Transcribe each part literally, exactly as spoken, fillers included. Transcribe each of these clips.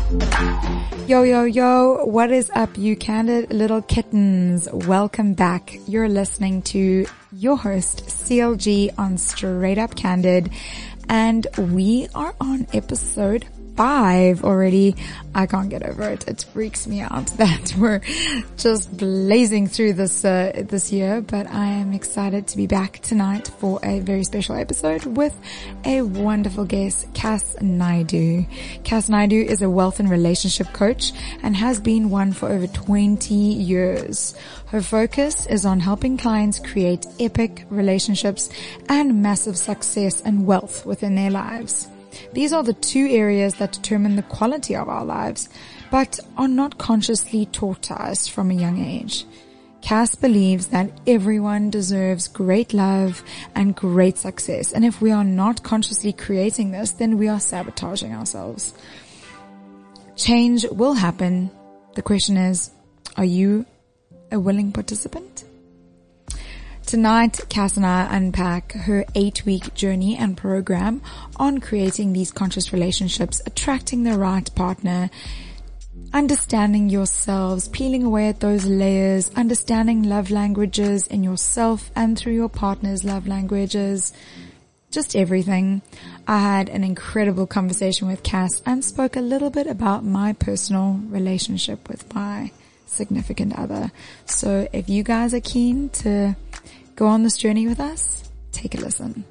Yo, yo, yo, what is up, you candid little kittens? Welcome back. You're listening to your host, C L G, on Straight Up Candid, and we are on episode five already. I can't get over it. It freaks me out that we're just blazing through this uh, this year, but I am excited to be back tonight for a very special episode with a wonderful guest, Cass Naidu. Cass Naidu is a wealth and relationship coach and has been one for over twenty years. Her focus is on helping clients create epic relationships and massive success and wealth within their lives. These are the two areas that determine the quality of our lives, but are not consciously taught to us from a young age. Cass believes that everyone deserves great love and great success, and if we are not consciously creating this, then we are sabotaging ourselves. Change will happen. The question is, are you a willing participant? Tonight, Cass and I unpack her eight-week journey and program on creating these conscious relationships, attracting the right partner, understanding yourselves, peeling away at those layers, understanding love languages in yourself and through your partner's love languages, just everything. I had an incredible conversation with Cass and spoke a little bit about my personal relationship with my significant other. So if you guys are keen to go on this journey with us, take a listen.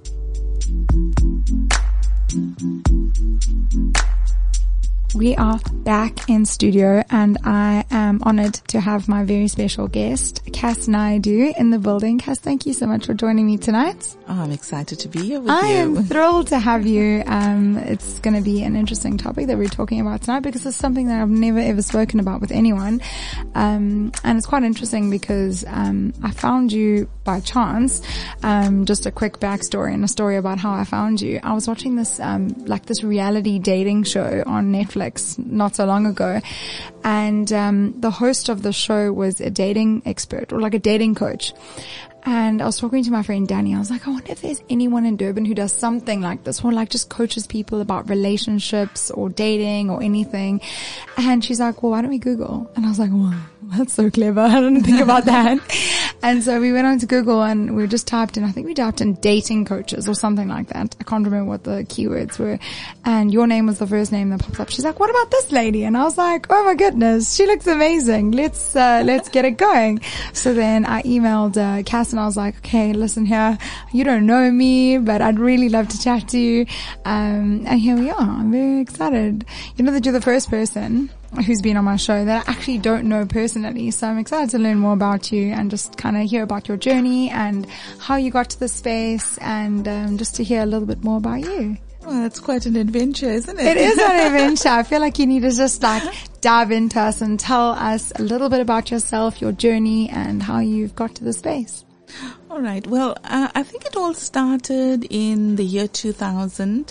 We are back in studio, and I am honored to have my very special guest, Cass Naidu, in the building. Cass, thank you so much for joining me tonight. Oh, I'm excited to be here with I you. I am thrilled to have you. Um, it's going to be an interesting topic that we're talking about tonight because it's something that I've never ever spoken about with anyone. Um, and it's quite interesting because um, I found you by chance. Um, just a quick backstory and a story about how I found you. I was watching this um, like this reality dating show on Netflix not so long ago, and um the host of the show was a dating expert or like a dating coach. And I was talking to my friend Danny. I was like, I wonder if there's anyone in Durban who does something like this, or like just coaches people about relationships or dating or anything. And she's like, well, why don't we Google? And I was like, well, that's so clever. I didn't think about that. And so we went on to Google and we just typed in, I think we typed in dating coaches or something like that. I can't remember what the keywords were. And your name was the first name that popped up. She's like, what about this lady? And I was like, oh my goodness, she looks amazing. Let's, uh, let's get it going. So then I emailed, uh, Cass, and I was like, okay, listen here, you don't know me, but I'd really love to chat to you. Um, and here we are. I'm very excited. You know that you're the first person who's been on my show that I actually don't know personally. So I'm excited to learn more about you and just kind of hear about your journey and how you got to this space, and um, just to hear a little bit more about you. Well, it's quite an adventure, isn't it? It is an adventure. I feel like you need to just like dive into us and tell us a little bit about yourself, your journey, and how you've got to the space. All right. Well, uh, I think it all started in the year two thousand.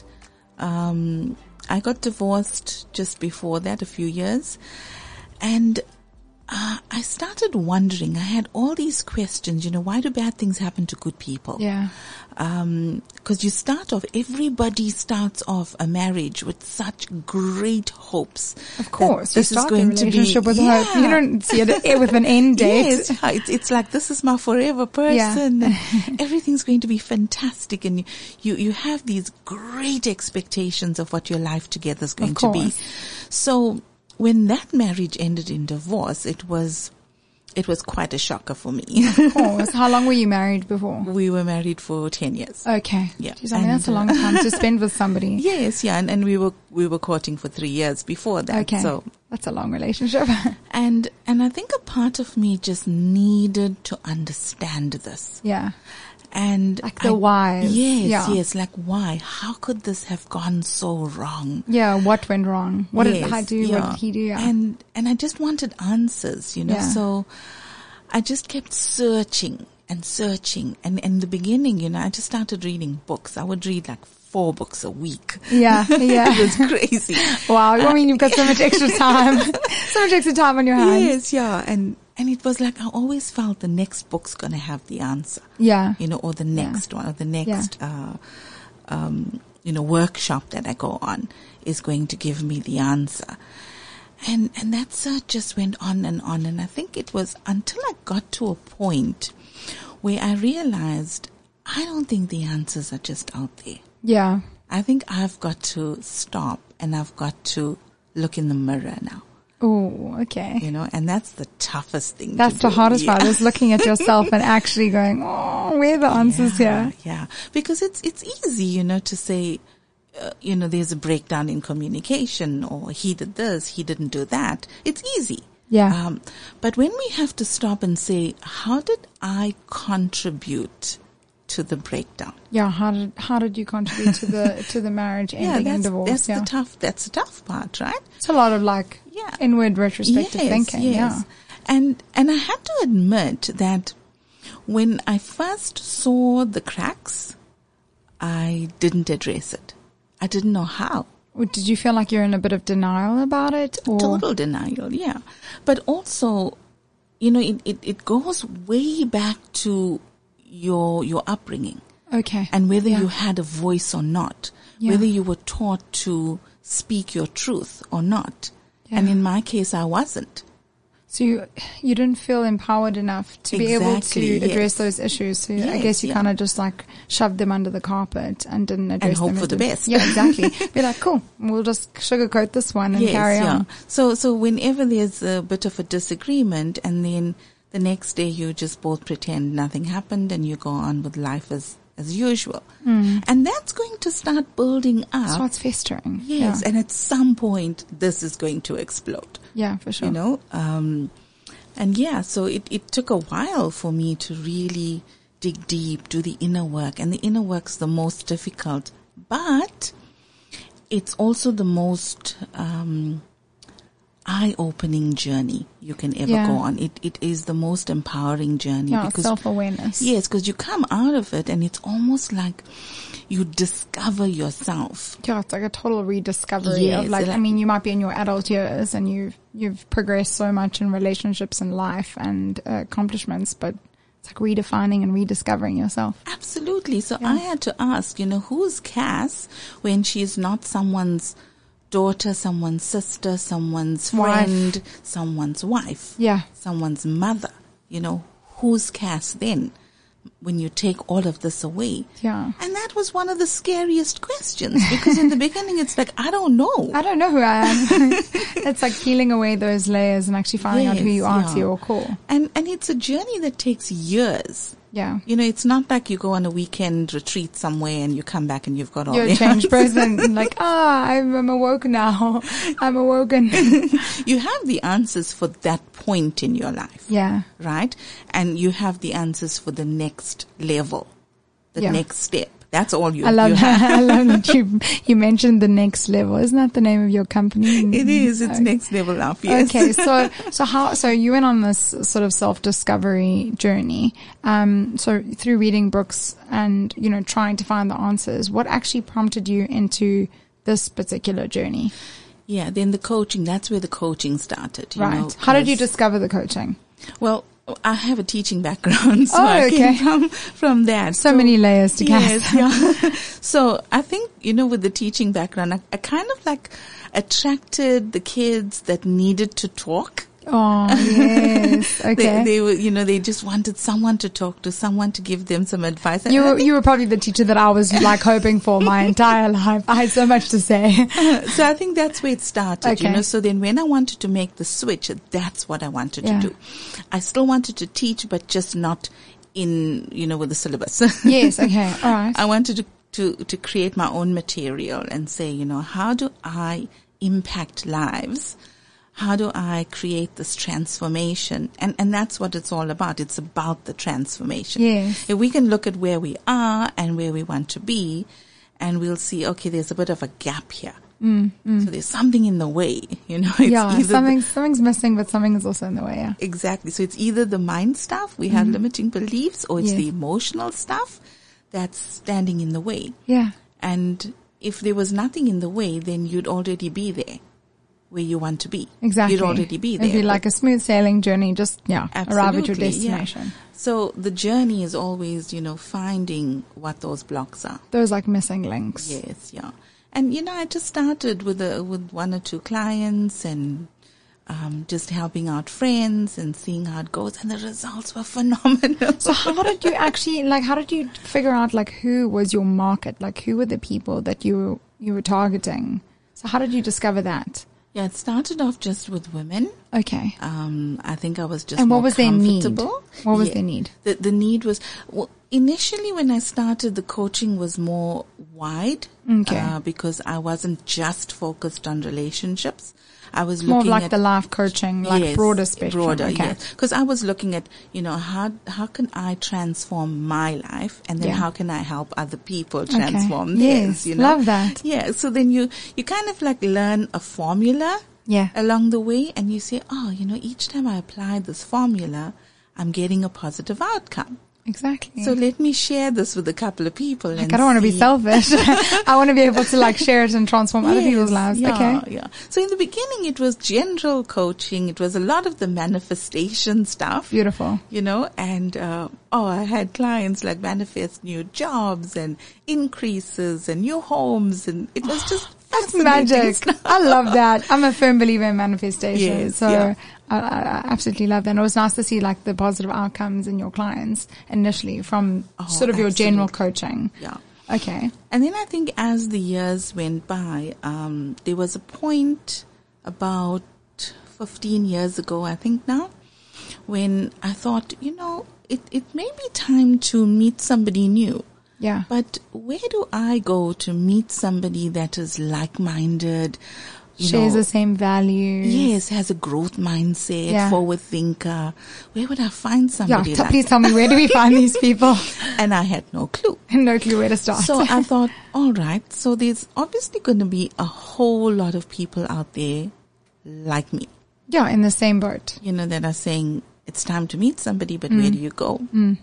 Um, I got divorced just before that, a few years. And uh, I started wondering, I had all these questions, you know, why do bad things happen to good people? Yeah. Um, cause you start off, everybody starts off a marriage with such great hopes. Of course. This is going to be, with yeah. hope. You don't see it with an end date. Yes. It's, it's like, this is my forever person. Yeah. And everything's going to be fantastic. And you, you, you have these great expectations of what your life together is going to be. So when that marriage ended in divorce, it was, it was quite a shocker for me. Of course. How long were you married before? We were married for ten years. Okay. Yeah. Jeez, I mean, that's a long time to spend with somebody. Yes, yeah. And, and we were, we were courting for three years before that. Okay. So that's a long relationship. and, and I think a part of me just needed to understand this. Yeah. And like the I, whys. Yes, yeah. yes. Like why? How could this have gone so wrong? Yeah. What went wrong? What yes, did I do? yeah. What did he do? Yeah. And, and I just wanted answers, you know, yeah. so I just kept searching and searching. And in the beginning, you know, I just started reading books. I would read like four books a week. Yeah, yeah. It was crazy. Wow. I mean, you've got so much extra time, so much extra time on your hands. Yes, yeah. And, and it was like, I always felt the next book's going to have the answer. Yeah. You know, or the next yeah. one, or the next, yeah. uh, um, you know, workshop that I go on is going to give me the answer. And, and that search just went on and on. And I think it was until I got to a point where I realized I don't think the answers are just out there. Yeah. I think I've got to stop and I've got to look in the mirror now. Oh, okay. You know, and that's the toughest thing. That's to the do. hardest yeah. part, is looking at yourself and actually going, oh, where are the answers yeah, here? Yeah, because it's it's easy, you know, to say, uh, you know, there's a breakdown in communication, or he did this, he didn't do that. It's easy. Yeah. Um, but when we have to stop and say, how did I contribute to the breakdown? Yeah. How did how did you contribute to the to the marriage ending yeah, that's, and divorce? that's yeah. the tough. That's the tough part, right? It's a lot of like Yeah. inward retrospective yes, thinking. Yes. Yeah. And and I had to admit that when I first saw the cracks, I didn't address it. I didn't know how. Or did you feel like you're in a bit of denial about it? Or? Total denial, yeah. But also, you know, it, it, it goes way back to your your upbringing. Okay. And whether yeah. you had a voice or not, yeah. whether you were taught to speak your truth or not. Yeah. And in my case, I wasn't. So you you didn't feel empowered enough to be able to Exactly, address yes. those issues. So I Yes, guess you yeah. kind of just like shoved them under the carpet and didn't address hope them. for as the a- best. Yeah, exactly. Be like, cool, we'll just sugarcoat this one and Yes, carry yeah. on. So, so whenever there's a bit of a disagreement, and then the next day you just both pretend nothing happened and you go on with life as, as usual. Mm. And that's going to start building up. So it's festering. Yes. Yeah. And at some point, this is going to explode, Yeah, for sure. you know? Um, and yeah, so it, it took a while for me to really dig deep, do the inner work. And the inner work's the most difficult, but it's also the most, um, eye-opening journey you can ever Yeah. go on. It it is the most empowering journey Yeah, because self-awareness. yes, because you come out of it and it's almost like you discover yourself. Yeah, it's like a total rediscovery of Yes, like, like- I mean, you might be in your adult years and you've, you've progressed so much in relationships and life and uh, accomplishments, but it's like redefining and rediscovering yourself. Absolutely. So Yeah. I had to ask, you know, who's Cass when she's not someone's daughter, someone's sister, someone's Wife. friend, someone's wife, Yeah. someone's mother? You know, who's Cass then when you take all of this away? Yeah. And that was one of the scariest questions because in the beginning it's like, I don't know. I don't know who I am. It's like peeling away those layers and actually finding out who Yes, you are yeah. to your core. And and it's a journey that takes years. Yeah. You know, it's not like you go on a weekend retreat somewhere and you come back and you've got all You're a the changed person. Like, ah, I'm, I'm awoke now. I'm awoken. You have the answers for that point in your life. Yeah. Right? And you have the answers for the next level, the Yeah. next step. That's all you, I love you that. have. I love that you, you mentioned the next level. Isn't that the name of your company? It is. It's Okay. next level up. Yes. Okay, so so how so you went on this sort of self discovery journey. Um, so through reading books and you know trying to find the answers, what actually prompted you into this particular journey? Yeah. Then the coaching. That's where the coaching started. You Right. know, How did you 'cause- discover the coaching? Well, I have a teaching background, so Oh, I okay. came from, from that. So many layers to Yes, cast. yeah. So I think, you know, with the teaching background, I, I kind of like attracted the kids that needed to talk. Oh yes. Okay. They, they were, you know, they just wanted someone to talk to, someone to give them some advice. And you I were, you were probably the teacher that I was like hoping for my entire life. I had so much to say. So I think that's where it started, Okay. you know. So then when I wanted to make the switch, that's what I wanted Yeah. to do. I still wanted to teach, but just not in, you know, with the syllabus. Yes. Okay. All right. I wanted to, to, to create my own material and say, you know, how do I impact lives? How do I create this transformation? And, and that's what it's all about. It's about the transformation. Yes. If we can look at where we are and where we want to be, and we'll see, okay, there's a bit of a gap here. Mm, mm. So there's something in the way, you know. It's Yeah. either the- Something something's missing, but something is also in the way. Yeah. exactly. So it's either the mind stuff, we have limiting beliefs, or it's Yes. the emotional stuff that's standing in the way. Yeah. And if there was nothing in the way, then you'd already be there where you want to be. Exactly. You'd already be there. It'd be like a smooth sailing journey. Just yeah, arrive at your Absolutely, yeah. destination. So the journey is always, you know, finding what those blocks are. Those like missing links. Yes, yeah. And, you know, I just started with a, with one or two clients and um, just helping out friends and seeing how it goes. And the results were phenomenal. So how did you actually, like, how did you figure out, like, who was your market? Like, who were the people that you, you were targeting? So how did you discover that? Yeah, it started off just with women. Okay. Um, I think I was just And what more was their need? comfortable. What was Yeah. their need? The, the need was, well, initially when I started, the coaching was more wide. Okay. Uh, because I wasn't just focused on relationships. I was More looking like at the life coaching, like yes, broader spectrum. Broader, okay. yes. Because I was looking at, you know, how how can I transform my life, and then Yeah. how can I help other people Okay. transform Yes, theirs? You know, love that. Yeah. So then you you kind of like learn a formula Yeah. along the way, and you say, oh, you know, each time I apply this formula, I'm getting a positive outcome. Exactly. So let me share this with a couple of people. like, and I don't want to be see- selfish. I want to be able to like share it and transform other Yes, people's lives. Yeah, Okay. yeah. So in the beginning, it was general coaching. It was a lot of the manifestation stuff. Beautiful. You know, and, uh, oh, I had clients like manifest new jobs and increases and new homes, and it was just That's fascinating magic. stuff. I love that. I'm a firm believer in manifestation. Yes, so yeah. I, I I absolutely love that. And it was nice to see like the positive outcomes in your clients initially from Oh, sort of your general absolutely. coaching. Yeah. Okay. And then I think as the years went by, um, there was a point about fifteen years ago, I think now, when I thought, you know, it, it may be time to meet somebody new. Yeah. But where do I go to meet somebody that is like-minded, you Shares know, the same values. yes, has a growth mindset, Yeah. forward thinker? Where would I find Yeah. somebody T- like please tell me, where do we find these people? And I had no clue. No clue where to start. So I thought, all right, so there's obviously going to be a whole lot of people out there like me, yeah, in the same boat. you know, that are saying it's time to meet somebody, but where do you go? Mm.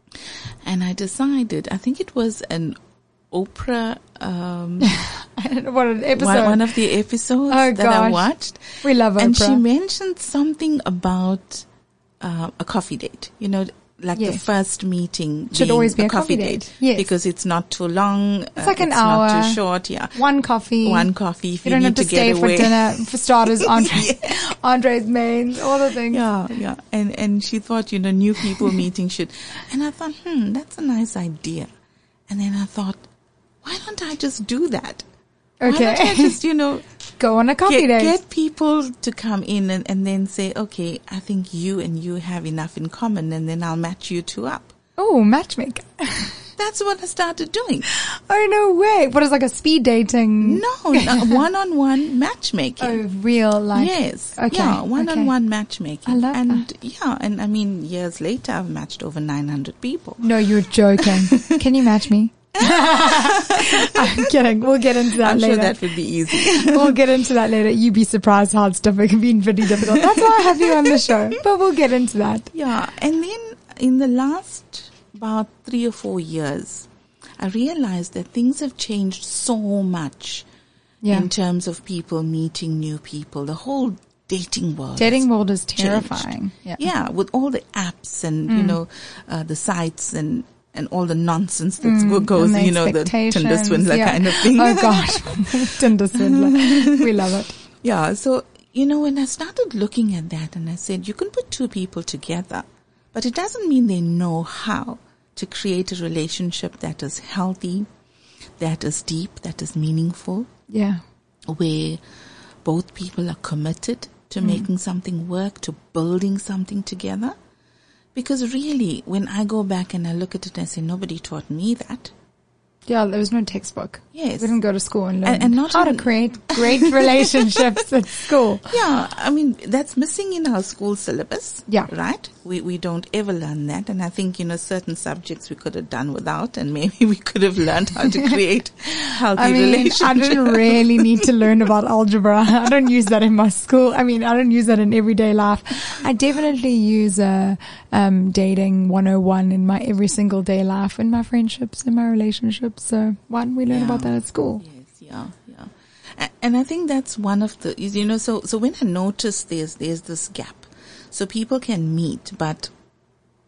And I decided, I think it was an Oprah, um, I don't know what an episode. one, one of the episodes Oh, that I gosh. watched. we love And Oprah. she mentioned something about uh, a coffee date, you know, like the Yes. first meeting Should being always be a coffee date. Yes. because it's not too long. It's like an it's not hour. too short. Yeah, One coffee. one coffee. If You you, don't need have to, to stay get for away. dinner. For starters, Andre, Andre's mains, all the things. Yeah, yeah. And and she thought, you know, new people meeting should. And I thought, hmm, that's a nice idea. And then I thought, why don't I just do that? Why don't I Okay. just, you know, Go on a coffee get, date. get people to come in and, and then say, okay, I think you and you have enough in common, and then I'll match you two up. Oh, matchmaker. That's what I started doing. Oh, no way. What is like a speed dating? No, no one-on-one matchmaking. Oh, real like. Yes. Okay, Yeah, one-on-one matchmaking. I love and yeah, and I mean, years later, I've matched over nine hundred people. No, you're joking. Can you match me? I'm kidding. We'll get into that I'm later. sure that would be easy. We'll get into that later. You'd be surprised how it's difficult. It can be pretty difficult. That's why I have you on the show. But we'll get into that. Yeah, and then in the last about three or four years, I realized that things have changed so much Yeah. in terms of people meeting new people. The whole dating world. Dating has world is changed. terrifying. Yeah. Yeah, with all the apps and, you know, uh, the sites and, and all the nonsense that Mm, goes, and the you know, the Tinder expectations, swindler yeah. kind of thing. Oh gosh. Tinder swindler. We love it. Yeah, so, you know, when I started looking at that and I said, you can put two people together, but it doesn't mean they know how to create a relationship that is healthy, that is deep, that is meaningful, Yeah. where both people are committed to Mm. making something work, to building something together. Because really, when I go back and I look at it and I say, nobody taught me that. Yeah, there was no textbook. Yes. We didn't go to school and learn And- and not how even- to create great relationships at school. Yeah, I mean, that's missing in our school syllabus. Yeah. Right? We we don't ever learn that. And I think, you know, certain subjects we could have done without, and maybe we could have learned how to create healthy I mean, relationships. I didn't really need to learn about algebra. I don't use that in my school. I mean, I don't use that in everyday life. I definitely use uh, um, dating one oh one in my every single day life, in my friendships, in my relationships. So why didn't we learn Yeah. about that at school? Yes, yeah, yeah. A- And I think that's one of the, you know, so, so when I notice there's, there's this gap. So people can meet, but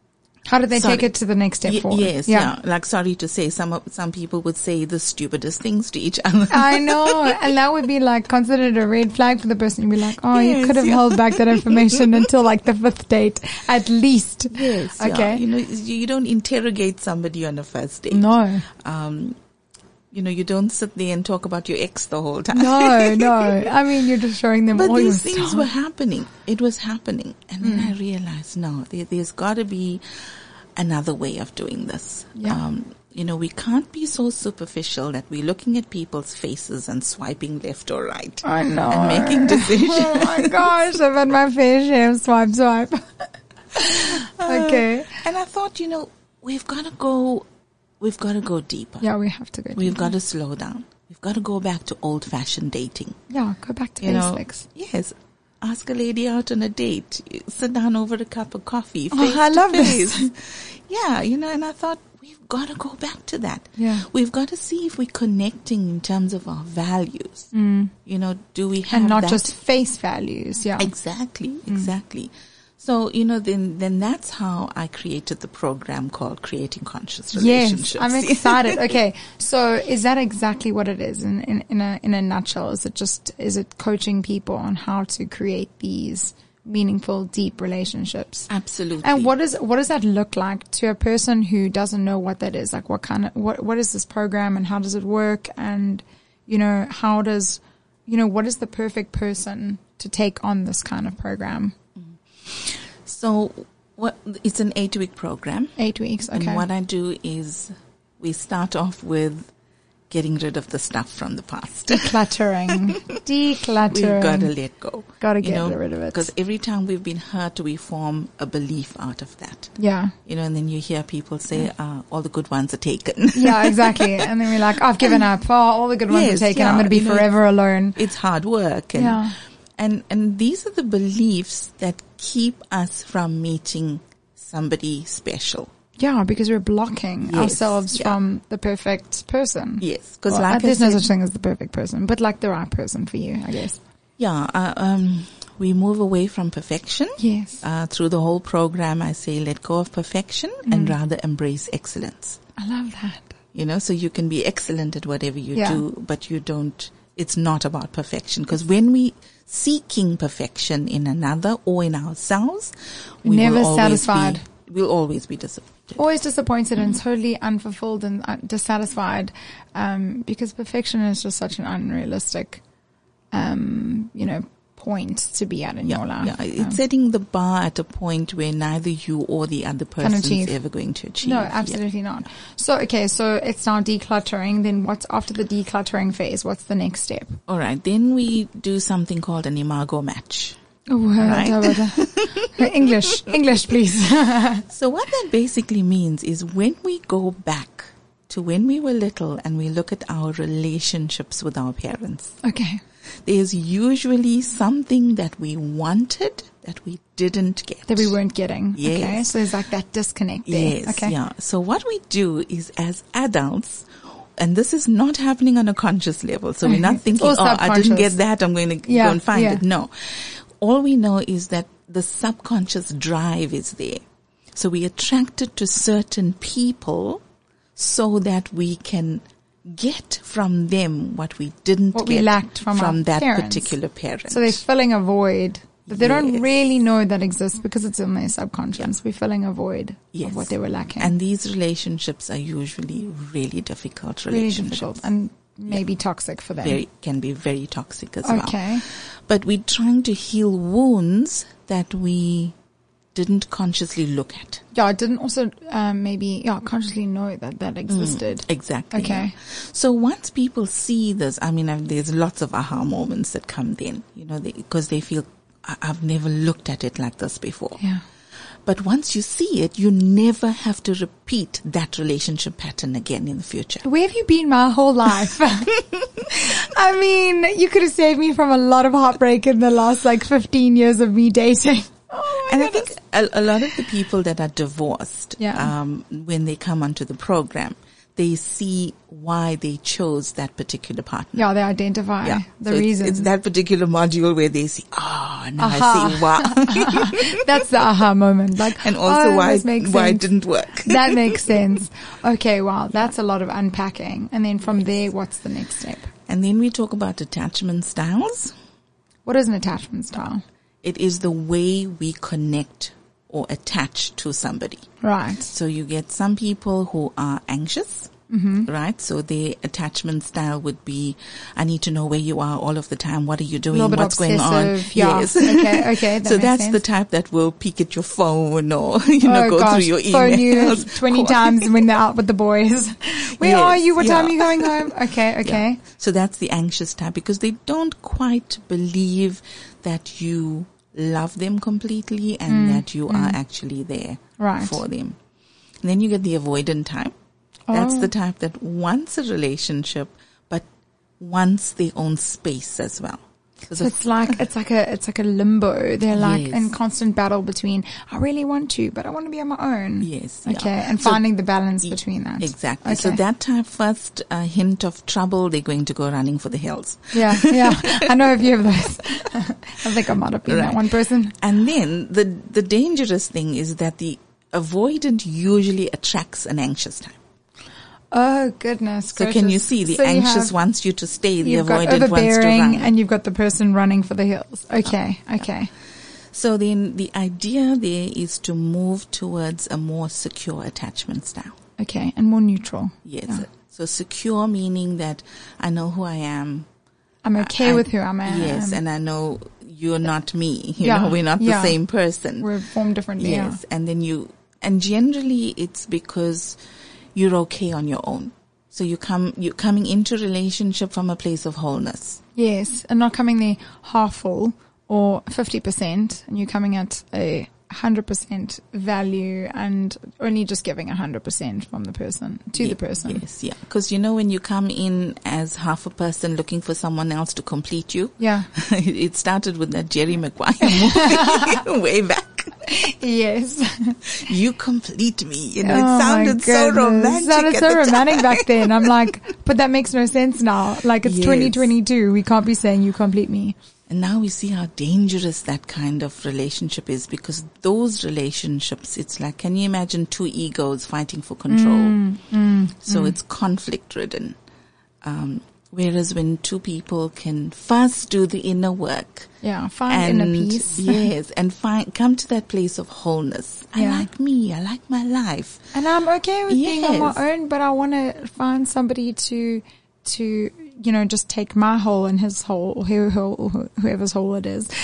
How did they sorry. take it to the next step Y- forward? Yes, yeah. yeah. Like, sorry to say, some of, some people would say the stupidest things to each other. I know. And that would be like considered a red flag for the person. You'd be like, oh, yes, you could have yeah. held back that information until like the fifth date, at least. Yes. Okay. Yeah. You know, you, you don't interrogate somebody on a first date. No. Um, you know, you don't sit there and talk about your ex the whole time. No, no. I mean, you're just showing them but all your these things stuff. were happening. It was happening. And Mm. then I realized, no, there, there's got to be another way of doing this. Yeah. Um, you know, we can't be so superficial that we're looking at people's faces and swiping left or right. I know. And making decisions. Oh my gosh, I've had my fair share of swipe, swipe. Okay. Uh, and I thought, you know, we've got to go, we've got to go deeper. Yeah, we have to go. We've deeper. got to slow down. We've got to go back to old-fashioned dating. Yeah, go back to You know, basics. yes. Ask a lady out on a date. Sit down over a cup of coffee. Oh, face I to love face. this. Yeah, you know, and I thought we've got to go back to that. Yeah. We've got to see if we're connecting in terms of our values. Mm. You know, do we have And not that? just face values. Yeah. Exactly, exactly. So, you know, then, then that's how I created the program called Creating Conscious Relationships. Yes, I'm excited. Okay, so is that exactly what it is in, in, in a in a nutshell? Is it just is it coaching people on how to create these meaningful, deep relationships? Absolutely. And what is what does that look like to a person who doesn't know what that is? Like, what kind of what what is this program and how does it work? And you know, how does you know what is the perfect person to take on this kind of program? So, what it's an eight-week program. Eight weeks. Okay. And what I do is we start off with getting rid of the stuff from the past. Decluttering. Decluttering. We've got to let go. Got to you get know, rid of it. Because every time we've been hurt, we form a belief out of that. Yeah. You know, and then you hear people say, uh, all the good ones are taken. Yeah, exactly. And then we're like, I've given up. Oh, all the good ones Yes, are taken. yeah, I'm going to be you know, forever alone. It's hard work. And, Yeah. and, and these are the beliefs that keep us from meeting somebody special. Yeah, because we're blocking Yes, ourselves yeah. from the perfect person. Yes. Because Well, like I there's no said, such thing as the perfect person, but like the right person for you, I guess. yeah, uh, um, we move away from perfection. Yes. Uh, through the whole program, I say let go of perfection and rather embrace excellence. I love that. You know, so you can be excellent at whatever you Yeah. do, but you don't, it's not about perfection. Because when we seeking perfection in another or in ourselves, we Never will always satisfied. Be, we'll always be disappointed. Always disappointed and totally unfulfilled and uh, dissatisfied, um, because perfection is just such an unrealistic, um, you know, point to be at in Yeah, your life. yeah. It's Um, setting the bar at a point where neither you or the other person is achieve. ever going to achieve. No, Yeah. absolutely not. So, okay, so it's now decluttering. Then what's after the decluttering phase? What's the next step? All right. Then we do something called an imago match. Oh, right. English, English, please. So what that basically means is when we go back to when we were little and we look at our relationships with our parents, Okay. there's usually something that we wanted that we didn't get. That we weren't getting. Yes. Okay. So there's like that disconnect there. Yes, Okay. yeah. So what we do is as adults, and this is not happening on a conscious level, so we're not thinking, all oh, I didn't subconscious. get that, I'm going to Yeah, go and find yeah. it. No. All we know is that the subconscious drive is there. So we're attracted to certain people so that we can get from them what we didn't What we get lacked from our that parents. particular parent. So they're filling a void that they don't Yes. really know that exists because it's in their subconscious. We're filling a void Yes. of what they were lacking. And these relationships are usually really difficult really relationships. difficult and maybe toxic for them. Very, can be very toxic as well. Okay. But we're trying to heal wounds that we didn't consciously look at. Yeah, I didn't also um, maybe yeah consciously know that that existed. Exactly. Okay. yeah. So once people see this, I mean, I've, there's lots of aha moments that come then, you know, because they, they feel, I, I've never looked at it like this before. Yeah. But once you see it, you never have to repeat that relationship pattern again in the future. Where have you been my whole life? I mean, you could have saved me from a lot of heartbreak in the last like fifteen years of me dating. Oh my And I goodness. think a, a lot of the people that are divorced, Yeah. um, when they come onto the program, they see why they chose that particular partner. Yeah, they identify Yeah. the So it's- reasons. It's that particular module where they see, ah, oh, now Aha. I see why. That's the aha moment. Like, And also oh, why, this makes why it sense. didn't work. That makes sense. Okay, wow. That's a lot of unpacking. And then from there, what's the next step? And then we talk about attachment styles. What is an attachment style? It is the way we connect or attach to somebody. Right. So you get some people who are anxious, Mm-hmm. right? So their attachment style would be, I need to know where you are all of the time. What are you A doing? little bit What's going on? obsessive. Yeah. Yes. Okay, okay. That So makes that's sense. the type that will peek at your phone or, you know, oh, go gosh, through your phone you emails. twenty times when they're out with the boys. Where Yes, are you? What time yeah. are you going home? Okay, okay. Yeah. So that's the anxious type because they don't quite believe that you love them completely and Mm, that you are actually there Right. for them. And then you get the avoidant type. That's Oh. the type that wants a relationship, but wants their own space as well. So it's like it's like a it's like a limbo. They're like Yes. in constant battle between I really want to, but I want to be on my own. Yes. yeah. Okay, and So- finding the balance between that. Exactly. Okay. So that type first uh, hint of trouble, they're going to go running for the hills. Yeah, yeah. I know a few of those. I think I might have been that Right. one person. And then the the dangerous thing is that the avoidant usually attracts an anxious type. Oh goodness. So can you gracious. see the So you anxious have- wants you to stay, the You've got avoidant wants to overbearing, run. and you've got the person running for the hills. Okay, okay. So then the idea there is to move towards a more secure attachment style. Okay, and more neutral. Yes. Yeah. So secure meaning that I know who I am. I'm okay I- with who I'm at. Yes, and I know you're not me. You Yeah, know, we're not yeah. the same person. we're formed differently. Yes, and then you, and generally it's because you're okay on your own. So you come, you're coming into relationship from a place of wholeness. Yeah. Yes, and not coming there half full or fifty percent, and you're coming at a one hundred percent value and only just giving one hundred percent from the person to Ye- the person. Yes, yeah. Because you know when you come in as half a person looking for someone else to complete you, Yeah. it started with that Jerry Maguire movie way back. Yes. You complete me. You know, Oh, it my sounded so goodness. romantic. It sounded at so the romantic time. back then. I'm like, but that makes no sense now. Like it's Yes. twenty twenty-two. We can't be saying you complete me. And now we see how dangerous that kind of relationship is because those relationships, it's like, can you imagine two egos fighting for control? Mm, mm, so mm. it's conflict ridden. Um, whereas when two people can first do the inner work Yeah. Find and inner peace. yes, and find, come to that place of wholeness. Yeah. I like me. I like my life. And I'm okay with being on Yes. my own, but I want to find somebody to, to, you know, just take my hole and his hole, or who, who, whoever's hole it is.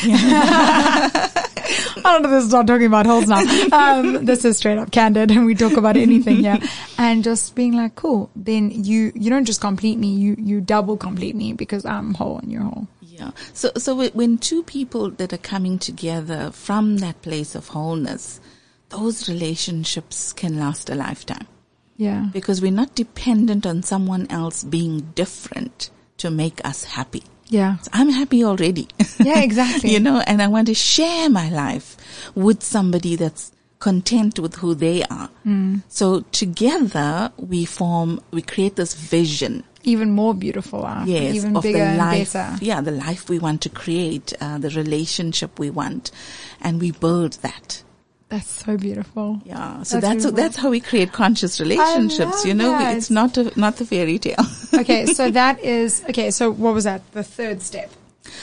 I don't know, this is not talking about holes now. Um, this is straight up candid and we talk about anything here. And just being like, cool, then you, you don't just complete me, you, you double complete me because I'm whole and you're whole. Yeah. So, so wh- when two people that are coming together from that place of wholeness, those relationships can last a lifetime Yeah. because we're not dependent on someone else being different to make us happy. Yeah. So I'm happy already. Yeah, exactly. You know, and I want to share my life with somebody that's content with who they are. Mm. So together we form, we create this vision. Even more beautiful, uh, Yes, even of bigger the and life, better. yeah, the life we want to create, uh, the relationship we want, and we build that. That's so beautiful. Yeah, so That's that's beautiful. that's how we create conscious relationships. love You know, that. it's not a, not the fairy tale. Okay, so that is, okay, so what was that? The third step.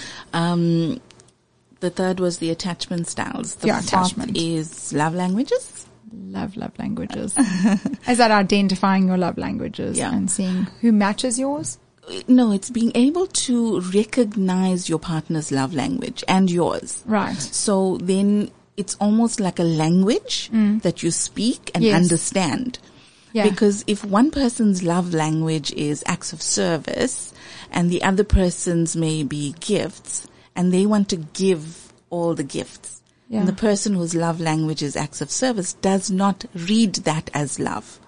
Um, the third was the attachment styles. The Yeah, fourth attachment. is love languages. Love, love languages. Is that identifying your love languages Yeah. and seeing who matches yours? No, it's being able to recognize your partner's love language and yours. Right. So then it's almost like a language Mm. that you speak and Yes. understand. Yeah. Because if one person's love language is acts of service and the other person's may be gifts and they want to give all the gifts. Yeah. And the person whose love language is acts of service does not read that as love.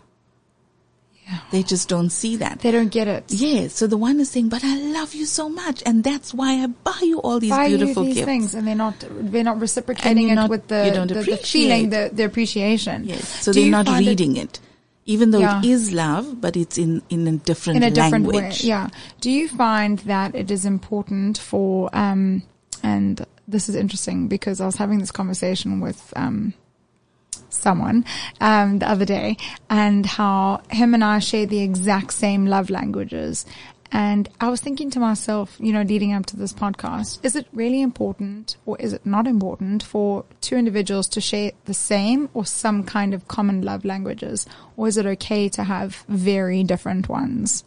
Yeah. They just don't see that. They don't get it. Yes. So the one is saying, but I love you so much and that's why I buy you all these Buy beautiful you these gifts. things and they're not, they're not And reciprocating you're it not- with the, you don't the, the appreciate. feeling, the, the appreciation. Yes. So Do they're you not find it- reading it. Even though Yeah. it is love, but it's in, in a different in a different way. language. Yeah. Do you find that it is important for, um, and this is interesting because I was having this conversation with, um, someone, um, the other day, and how him and I share the exact same love languages. And I was thinking to myself, you know, leading up to this podcast, is it really important or is it not important for two individuals to share the same or some kind of common love languages? Or is it okay to have very different ones?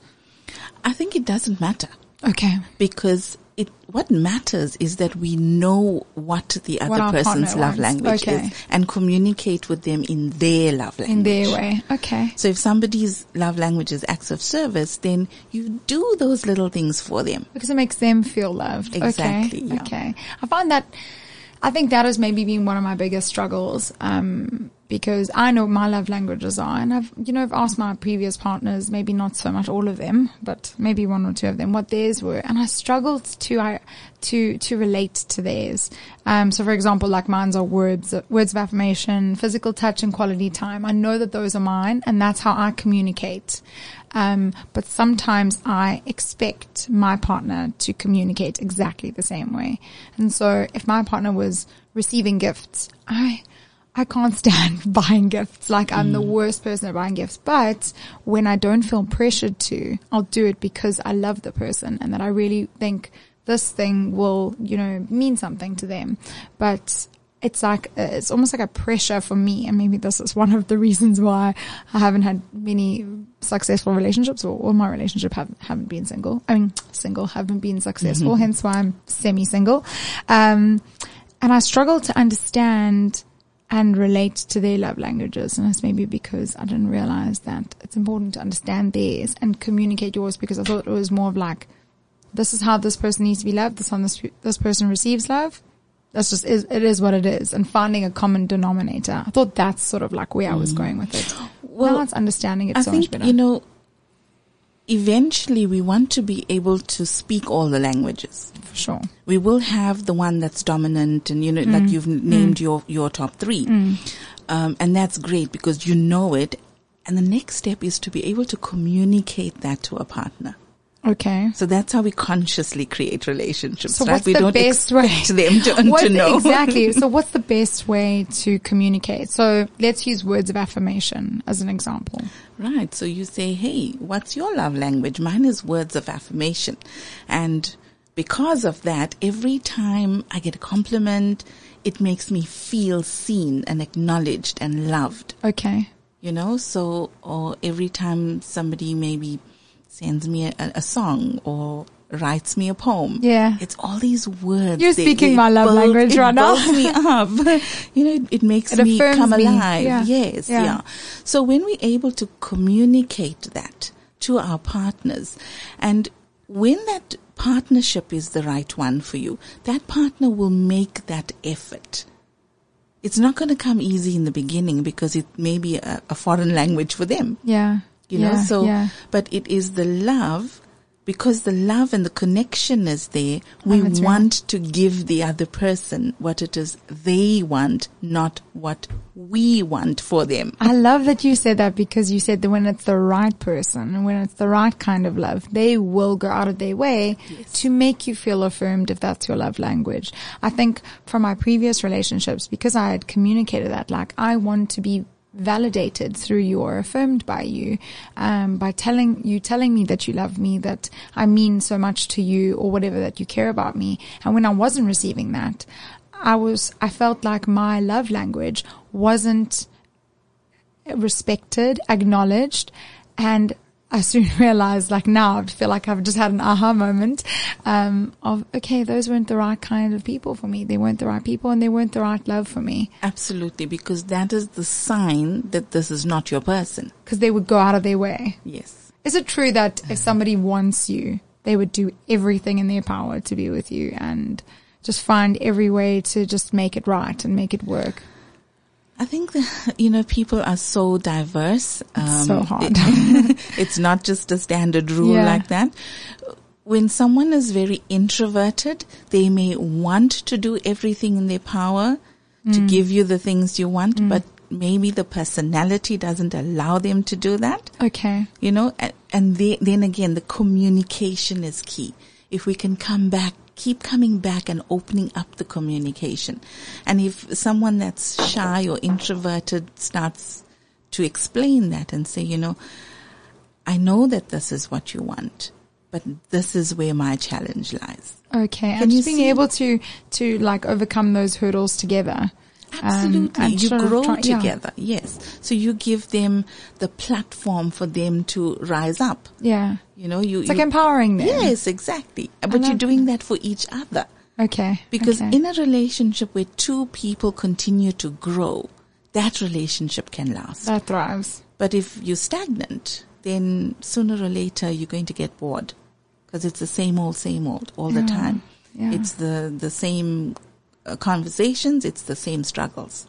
I think it doesn't matter. Okay. Because it, what matters is that we know what the other What person's love wants. language Okay. is and communicate with them in their love language. In their way. Okay. So if somebody's love language is acts of service, then you do those little things for them. Because it makes them feel loved. Exactly, Okay. yeah. Okay. I find that, I think that has maybe been one of my biggest struggles, um, because I know what my love languages are, and I've, you know, I've asked my previous partners, maybe not so much all of them, but maybe one or two of them, what theirs were, and I struggled to, I, to, to relate to theirs. Um, so for example, like mine's are words, words of affirmation, physical touch, and quality time. I know that those are mine, and that's how I communicate. Um, but sometimes I expect my partner to communicate exactly the same way. And so if my partner was receiving gifts, I, I can't stand buying gifts. Like I'm mm. the worst person at buying gifts. But when I don't feel pressured to, I'll do it because I love the person and that I really think this thing will, you know, mean something to them. But it's like, it's almost like a pressure for me. And maybe this is one of the reasons why I haven't had many successful relationships, or all my relationship have, haven't been single. I mean, single, haven't been successful, mm-hmm. hence why I'm semi-single. Um, and I struggle to understand and relate to their love languages. And it's maybe because I didn't realize that it's important to understand theirs and communicate yours, because I thought it was more of like, this is how this person needs to be loved. This is how this, this person receives love. That's just, is, it is what it is. And finding a common denominator. I thought that's sort of like where I was going with it. Well, now it's understanding it I so think, much better. You know, eventually we want to be able to speak all the languages. For sure. We will have the one that's dominant and, you know, mm. like you've named mm. your, your top three. Mm. Um, and that's great because you know it. And the next step is to be able to communicate that to a partner. Okay. So that's how we consciously create relationships. So right? what's we the don't best expect way? them to, what's to know. Exactly. So what's the best way to communicate? So let's use words of affirmation as an example. Right. So you say, hey, what's your love language? Mine is words of affirmation. And because of that, every time I get a compliment, it makes me feel seen and acknowledged and loved. Okay. You know, so, or every time somebody maybe sends me a, a song or writes me a poem. Yeah. It's all these words. You're they, speaking they my love build, language right now. It builds me up. You know, it, it makes it me come me. alive. Yeah. Yes. Yeah. yeah. So when we're able to communicate that to our partners, and when that partnership is the right one for you, that partner will make that effort. It's not going to come easy in the beginning because it may be a, a foreign language for them. Yeah. You know, yeah, so, yeah. but it is the love, because the love and the connection is there. We oh, want right. to give the other person what it is they want, not what we want for them. I love that you said that, because you said that when it's the right person and when it's the right kind of love, they will go out of their way yes. to make you feel affirmed if that's your love language. I think from my previous relationships, because I had communicated that, like, I want to be validated through you or affirmed by you, um, by telling you, telling me that you love me, that I mean so much to you, or whatever, that you care about me. And when I wasn't receiving that, I was, I felt like my love language wasn't respected, acknowledged, and I soon realized, like now, I feel like I've just had an aha moment, um, of, okay, those weren't the right kind of people for me. They weren't the right people and they weren't the right love for me. Absolutely, because that is the sign that this is not your person. Because they would go out of their way. Yes. Is it true that if somebody wants you, they would do everything in their power to be with you and just find every way to just make it right and make it work? I think that, you know, people are so diverse. Um, it's so hard. It, it's not just a standard rule yeah. like that. When someone is very introverted, they may want to do everything in their power mm. to give you the things you want, mm. but maybe the personality doesn't allow them to do that. Okay. You know, and, and they, then again, the communication is key. If we can come back keep coming back and opening up the communication. And if someone that's shy or introverted starts to explain that and say, you know, I know that this is what you want, but this is where my challenge lies. Okay. Can and you just being see? able to, to like overcome those hurdles together. Absolutely. Um, you sort of grow try- yeah. together. Yes. So you give them the platform for them to rise up. Yeah. You know, you, It's like you empowering them. yes, exactly. But you're love doing that for each other. Okay. Because okay. in a relationship where two people continue to grow, that relationship can last. that thrives. But if you're stagnant, then sooner or later you're going to get bored because it's the same old, same old all the Yeah. time. Yeah. It's the, the same uh, conversations. It's the same struggles.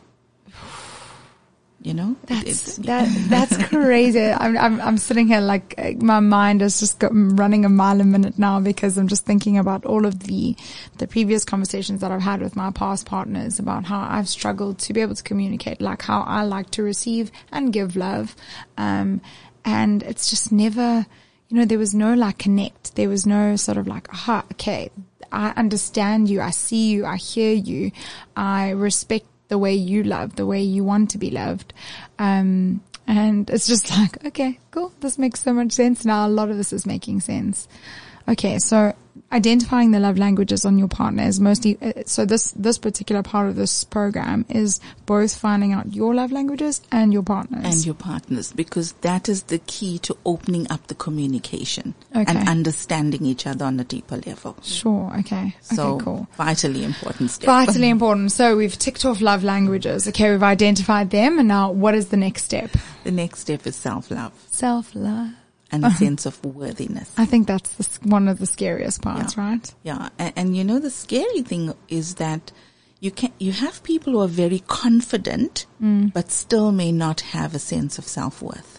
You know, That's it's, that. That's crazy. I'm I'm I'm sitting here like uh, my mind is just go, running a mile a minute now because I'm just thinking about all of the the previous conversations that I've had with my past partners about how I've struggled to be able to communicate, like how I like to receive and give love, um, and it's just never, you know, there was no like connect. There was no sort of like, aha, okay, I understand you, I see you, I hear you, I respect the way you love, the way you want to be loved. Um, and it's just like, okay, cool. This makes so much sense now. A lot of this is making sense. Okay. So identifying the love languages on your partner is mostly, so this, this particular part of this program is both finding out your love languages and your partners. and your partners, because that is the key to opening up the communication Okay. and understanding each other on a deeper level. Sure. Okay. So okay, cool. vitally important step. Vitally important. So we've ticked off love languages. Okay. We've identified them. And now what is the next step? The next step is self-love Self-love. and a sense of worthiness. I think that's the, s- one of the scariest parts, Yeah. right? Yeah, and, and you know the scary thing is that you can you have people who are very confident, but still may not have a sense of self-worth.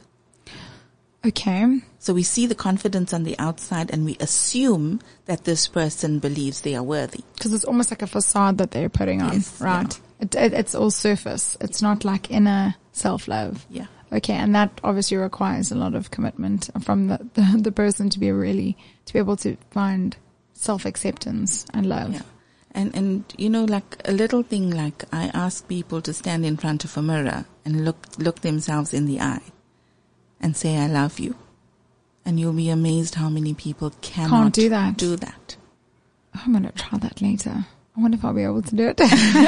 Okay. So we see the confidence on the outside, and we assume that this person believes they are worthy. Because it's almost like a facade that they're putting on, Yes, right? It, it, it's all surface. It's not like inner self-love. Yeah. Okay. And that obviously requires a lot of commitment from the, the, the person to be really, to be able to find self-acceptance and love. Yeah. And, and, you know, like a little thing like I ask people to stand in front of a mirror and look, look themselves in the eye and say, I love you. And you'll be amazed how many people cannot Can't do that. do that. I'm going to try that later. I wonder if I'll be able to do it.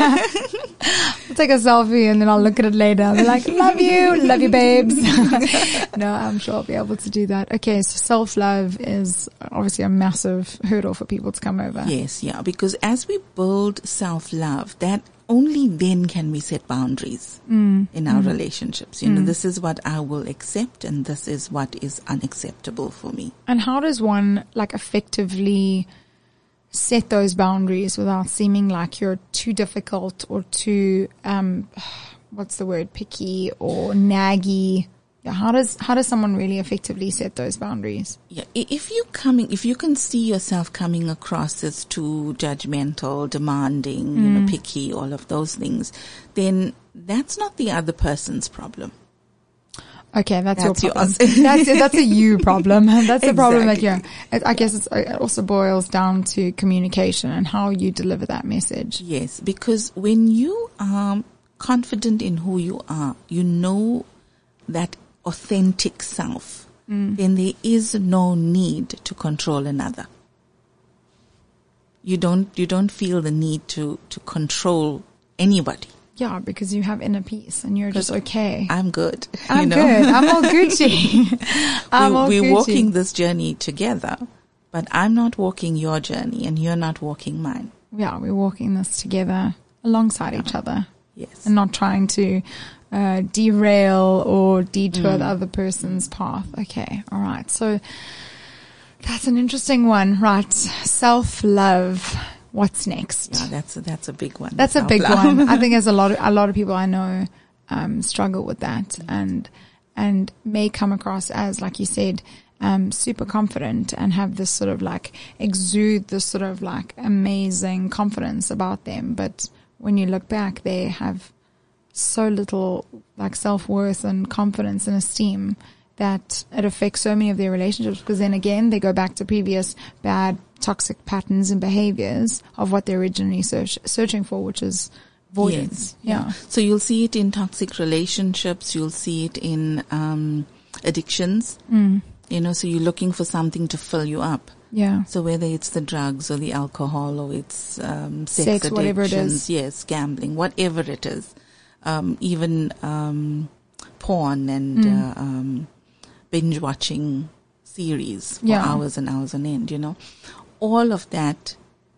I'll take a selfie and then I'll look at it later. I'll be like, love you, love you, babes. No, I'm sure I'll be able to do that. Okay, so self-love is obviously a massive hurdle for people to come over. Yes, yeah, because as we build self-love, that only then can we set boundaries Mm. in our relationships. You know, this is what I will accept and this is what is unacceptable for me. And how does one like effectively set those boundaries without seeming like you're too difficult or too, um, what's the word, picky or naggy? Yeah, how does, how does someone really effectively set those boundaries? Yeah, i- if you coming, if you can see yourself coming across as too judgmental, demanding, you know, picky, all of those things, then that's not the other person's problem. Okay, that's, That's your problem. yours. that's that's a you problem. That's the problem that Exactly. you're. I guess it's, it also boils down to communication and how you deliver that message. Yes, because when you are confident in who you are, you know that authentic self, then there is no need to control another. You don't, you don't feel the need to, to control anybody. Yeah, because you have inner peace and you're just okay. I'm good. I'm you know? good. I'm all Gucci. I'm we, all we're Gucci. walking this journey together, but I'm not walking your journey and you're not walking mine. Yeah, we're walking this together alongside each other Yes. and not trying to uh, derail or detour Mm. the other person's path. Okay, all right. So that's an interesting one, right? Self-love. What's next? Yeah, that's a, that's a big one. That's a big Self-love. one. I think there's a lot of, a lot of people I know, um, struggle with that and, and may come across as, like you said, um, super confident and have this sort of like exude this sort of like amazing confidence about them. But when you look back, they have so little like self-worth and confidence and esteem that it affects so many of their relationships, because then again, they go back to previous bad, toxic patterns and behaviors of what they're originally search, searching for, which is avoidance. Yes. Yeah. So you'll see it in toxic relationships. You'll see it in um, addictions. Mm. You know, so you're looking for something to fill you up. Yeah. So whether it's the drugs or the alcohol or it's um, sex, Sex addictions, whatever it is. Yes, gambling, whatever it is, um, even um, porn and Mm. uh, um, binge watching series for Yeah. hours and hours on end. You know, all of that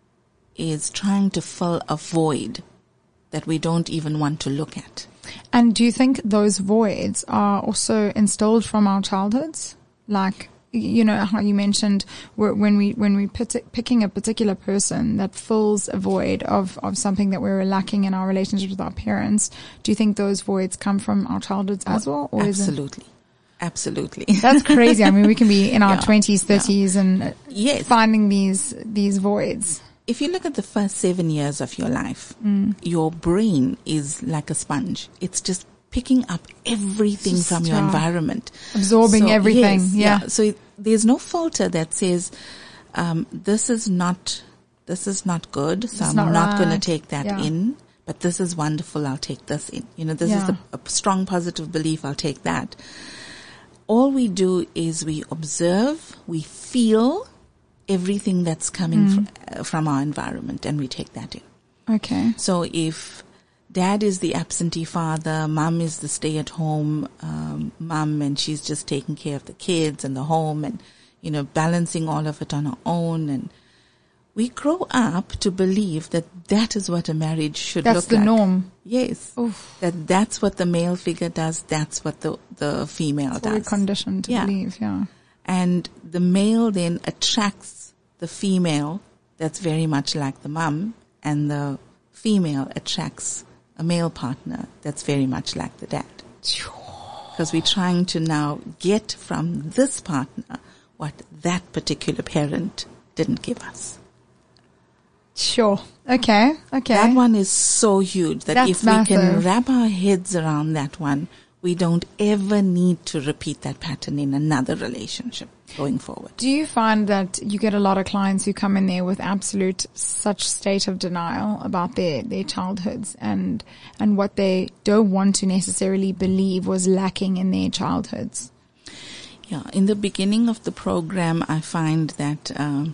is trying to fill a void that we don't even want to look at. And do you think those voids are also instilled from our childhoods? Like, you know, how you mentioned wh- when we, when we pick, picking a particular person that fills a void of, of something that we're lacking in our relationship with our parents, do you think those voids come from our childhoods as well? Or Absolutely. Is it? Absolutely. That's crazy. I mean, we can be in our Yeah. twenties, thirties Yeah. and Yes. finding these, these voids. If you look at the first seven years of your life, Mm. your brain is like a sponge. It's just picking up everything Just, from your yeah. environment. Absorbing So, everything. yes, Yeah. So it, there's no filter that says, um, this is not, this is not good. So It's I'm not not, going to right. take that Yeah. in, but this is wonderful. I'll take this in. You know, this is Yeah. a, a strong positive belief. I'll take that. All we do is we observe, we feel everything that's coming Mm. from, uh, from our environment, and we take that in. Okay. So if dad is the absentee father, mom is the stay-at-home um, mom, and she's just taking care of the kids and the home and, you know, balancing all of it on her own, and we grow up to believe that that is what a marriage should That's look the like. norm. Yes. Oof. That that's what the male figure does, that's what the, the female That's what we're does. conditioned to Yeah. believe. Yeah. And the male then attracts the female that's very much like the mum, and the female attracts a male partner that's very much like the dad. Because we're trying to now get from this partner what that particular parent didn't give us. Sure. Okay. Okay. That one is so huge that That's if we can massive. wrap our heads around that one, we don't ever need to repeat that pattern in another relationship going forward. Do you find that you get a lot of clients who come in there with absolute such state of denial about their, their childhoods and, and what they don't want to necessarily believe was lacking in their childhoods? Yeah, in the beginning of the program, I find that um,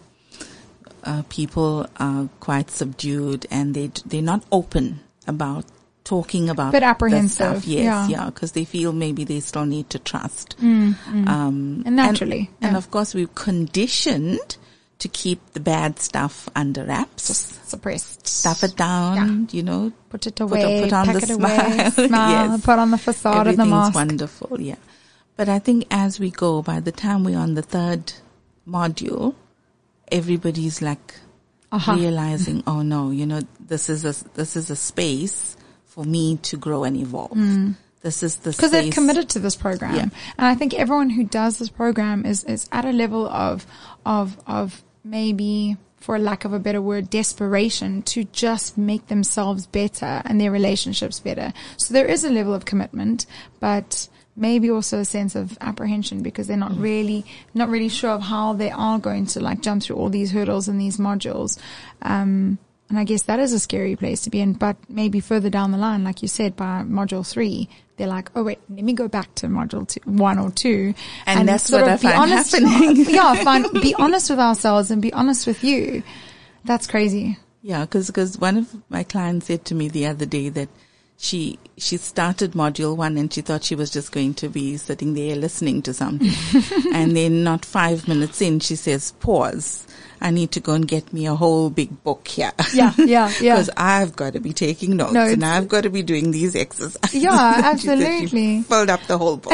uh, people are quite subdued and they they're not open about talking about Bit the apprehensive, stuff. Yes, yeah. yeah, because they feel maybe they still need to trust. Mm, mm. Um, And naturally, and, and yeah. of course, we're conditioned to keep the bad stuff under wraps. Just suppressed. Stuff it down, you know, Put it put, away, put on pack the it smile. away, smile, Yes. put on the facade of the Everything's mask. wonderful, yeah. But I think as we go, by the time we're on the third module, everybody's like Aha. realizing, oh no, you know, this is a, this is a space for me to grow and evolve. Mm. This is the Because space. they're committed to this program. Yeah. And I think everyone who does this program is, is at a level of, of, of maybe, for lack of a better word, desperation to just make themselves better and their relationships better. So there is a level of commitment, but maybe also a sense of apprehension because they're not Mm. really, not really sure of how they are going to like jump through all these hurdles and these modules. Um, and I guess that is a scary place to be in, but maybe further down the line, like you said, by module three, they're like, oh wait, let me go back to module two, one or two. And that's sort what of I be find honest, happening. yeah, find, be honest with ourselves and be honest with you. That's crazy. Yeah, because because one of my clients said to me the other day that she she started module one and she thought she was just going to be sitting there listening to something, and then not five minutes in she says, "Pause! I need to go and get me a whole big book here." Yeah, yeah, yeah. Because I've got to be taking notes Notes. and I've got to be doing these exercises. Yeah, She said she absolutely. filled up the whole book.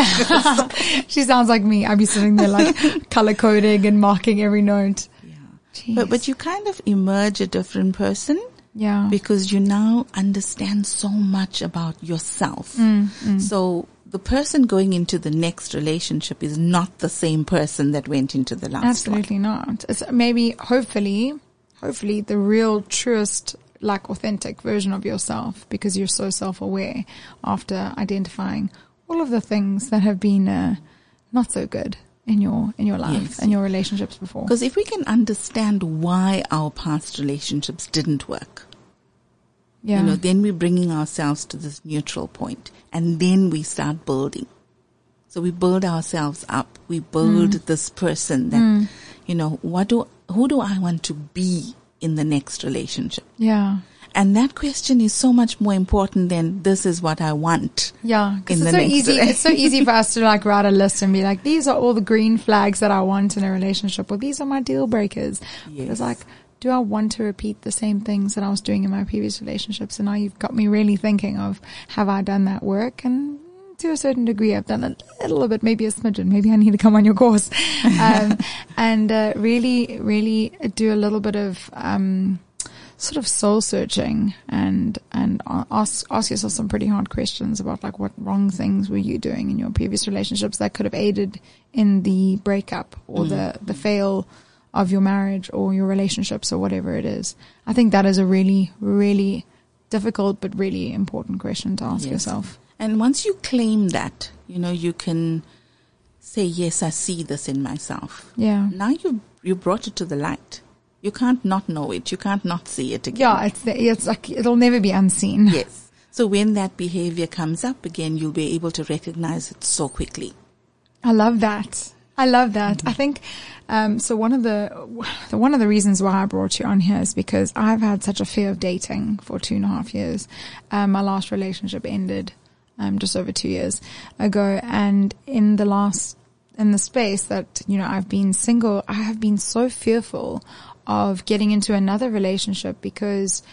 She sounds like me. I'd be sitting there like color coding and marking every note. Yeah. But but you kind of emerge a different person. Yeah. Because you now understand so much about yourself. Mm, mm. So the person going into the next relationship is not the same person that went into the last Absolutely not. It's maybe, hopefully, hopefully the real, truest, like authentic version of yourself because you're so self-aware after identifying all of the things that have been uh, not so good in your in your life Yes. and your relationships before. Because if we can understand why our past relationships didn't work, Yeah. you know, then we're bringing ourselves to this neutral point, and then we start building. So we build ourselves up. We build Mm. this person that, Mm. you know, what do, who do I want to be in the next relationship? Yeah. And that question is so much more important than this is what I want. Yeah, because in it's the so next easy. day. It's so easy for us to like write a list and be like, "These are all the green flags that I want in a relationship," or "These are my deal breakers." Yes. It's like, do I want to repeat the same things that I was doing in my previous relationships? And now you've got me really thinking of, have I done that work? And to a certain degree, I've done a little bit, maybe a smidgen. Maybe I need to come on your course, um, and uh, really, really do a little bit of. Um, sort of soul searching and, and ask, ask yourself some pretty hard questions about like what wrong things were you doing in your previous relationships that could have aided in the breakup or mm. the, the fail of your marriage or your relationships or whatever it is. I think that is a really, really difficult but really important question to ask yes. yourself. And once you claim that, you know, you can say, yes, I see this in myself. Yeah. Now you, you brought it to the light. You can't not know it. You can't not see it again. Yeah, it's the, it's like it'll never be unseen. Yes. So when that behavior comes up again, you'll be able to recognize it so quickly. I love that. I love that. Mm-hmm. I think um so one of the, the one of the reasons why I brought you on here is because I've had such a fear of dating for two and a half years. Um, my last relationship ended um just over two years ago, and in the last in the space that you know I've been single, I have been so fearful of getting into another relationship because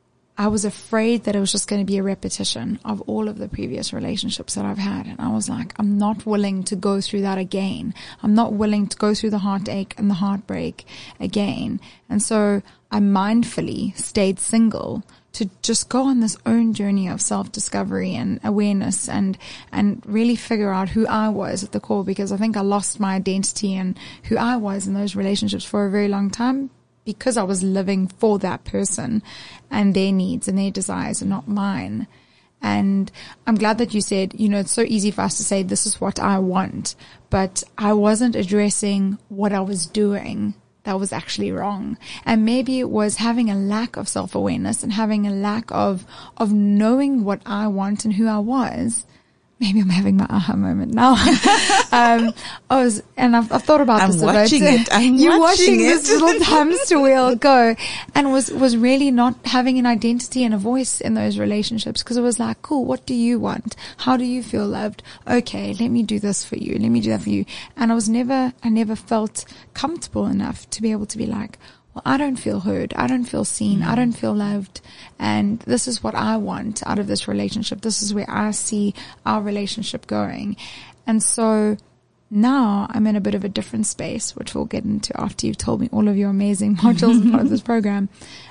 I was afraid that it was just going to be a repetition of all of the previous relationships that I've had. And I was like, I'm not willing to go through that again. I'm not willing to go through the heartache and the heartbreak again. And so I mindfully stayed single to just go on this own journey of self-discovery and awareness and, and really figure out who I was at the core, because I think I lost my identity and who I was in those relationships for a very long time, because I was living for that person and their needs and their desires and not mine. And I'm glad that you said, you know, it's so easy for us to say, this is what I want, but I wasn't addressing what I was doing that was actually wrong. And maybe it was having a lack of self-awareness and having a lack of, of knowing what I want and who I was. Maybe I'm having my aha moment now. um, I was, and I've, I've thought about I'm this a bit. watching it. I'm You're watching watching it. this little hamster wheel go, and was, was really not having an identity and a voice in those relationships, because it was like, cool, what do you want? How do you feel loved? Okay, let me do this for you. Let me do that for you. And I was never, I never felt comfortable enough to be able to be like, well, I don't feel heard. I don't feel seen. Mm. I don't feel loved. And this is what I want out of this relationship. This is where I see our relationship going. And so now I'm in a bit of a different space, which we'll get into after you've told me all of your amazing modules as part of this program,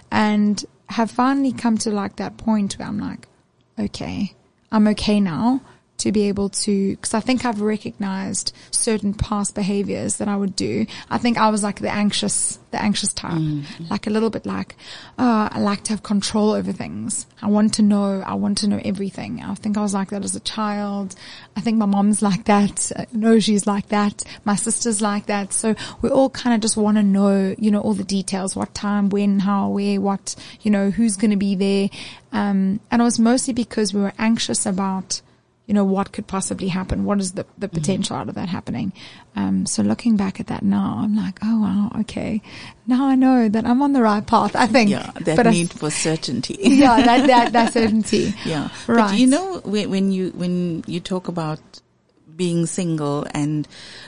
and have finally come to like that point where I'm like, okay, I'm okay now to be able to, because I think I've recognized certain past behaviors that I would do. I think I was like the anxious, the anxious type, mm-hmm. like a little bit like, oh, I like to have control over things. I want to know, I want to know everything. I think I was like that as a child. I think my mom's like that. I know she's like that. My sister's like that. So we all kind of just want to know, you know, all the details, what time, when, how, where, what, you know, who's going to be there. Um, and it was mostly because we were anxious about, you know, what could possibly happen? What is the, the potential mm-hmm. out of that happening? Um, so looking back at that now, I'm like, oh wow, okay. Now I know that I'm on the right path, I think. Yeah, that but need I, for certainty. yeah, that, that, that certainty. Yeah. Right. But you know, when, when you, when you talk about being single, and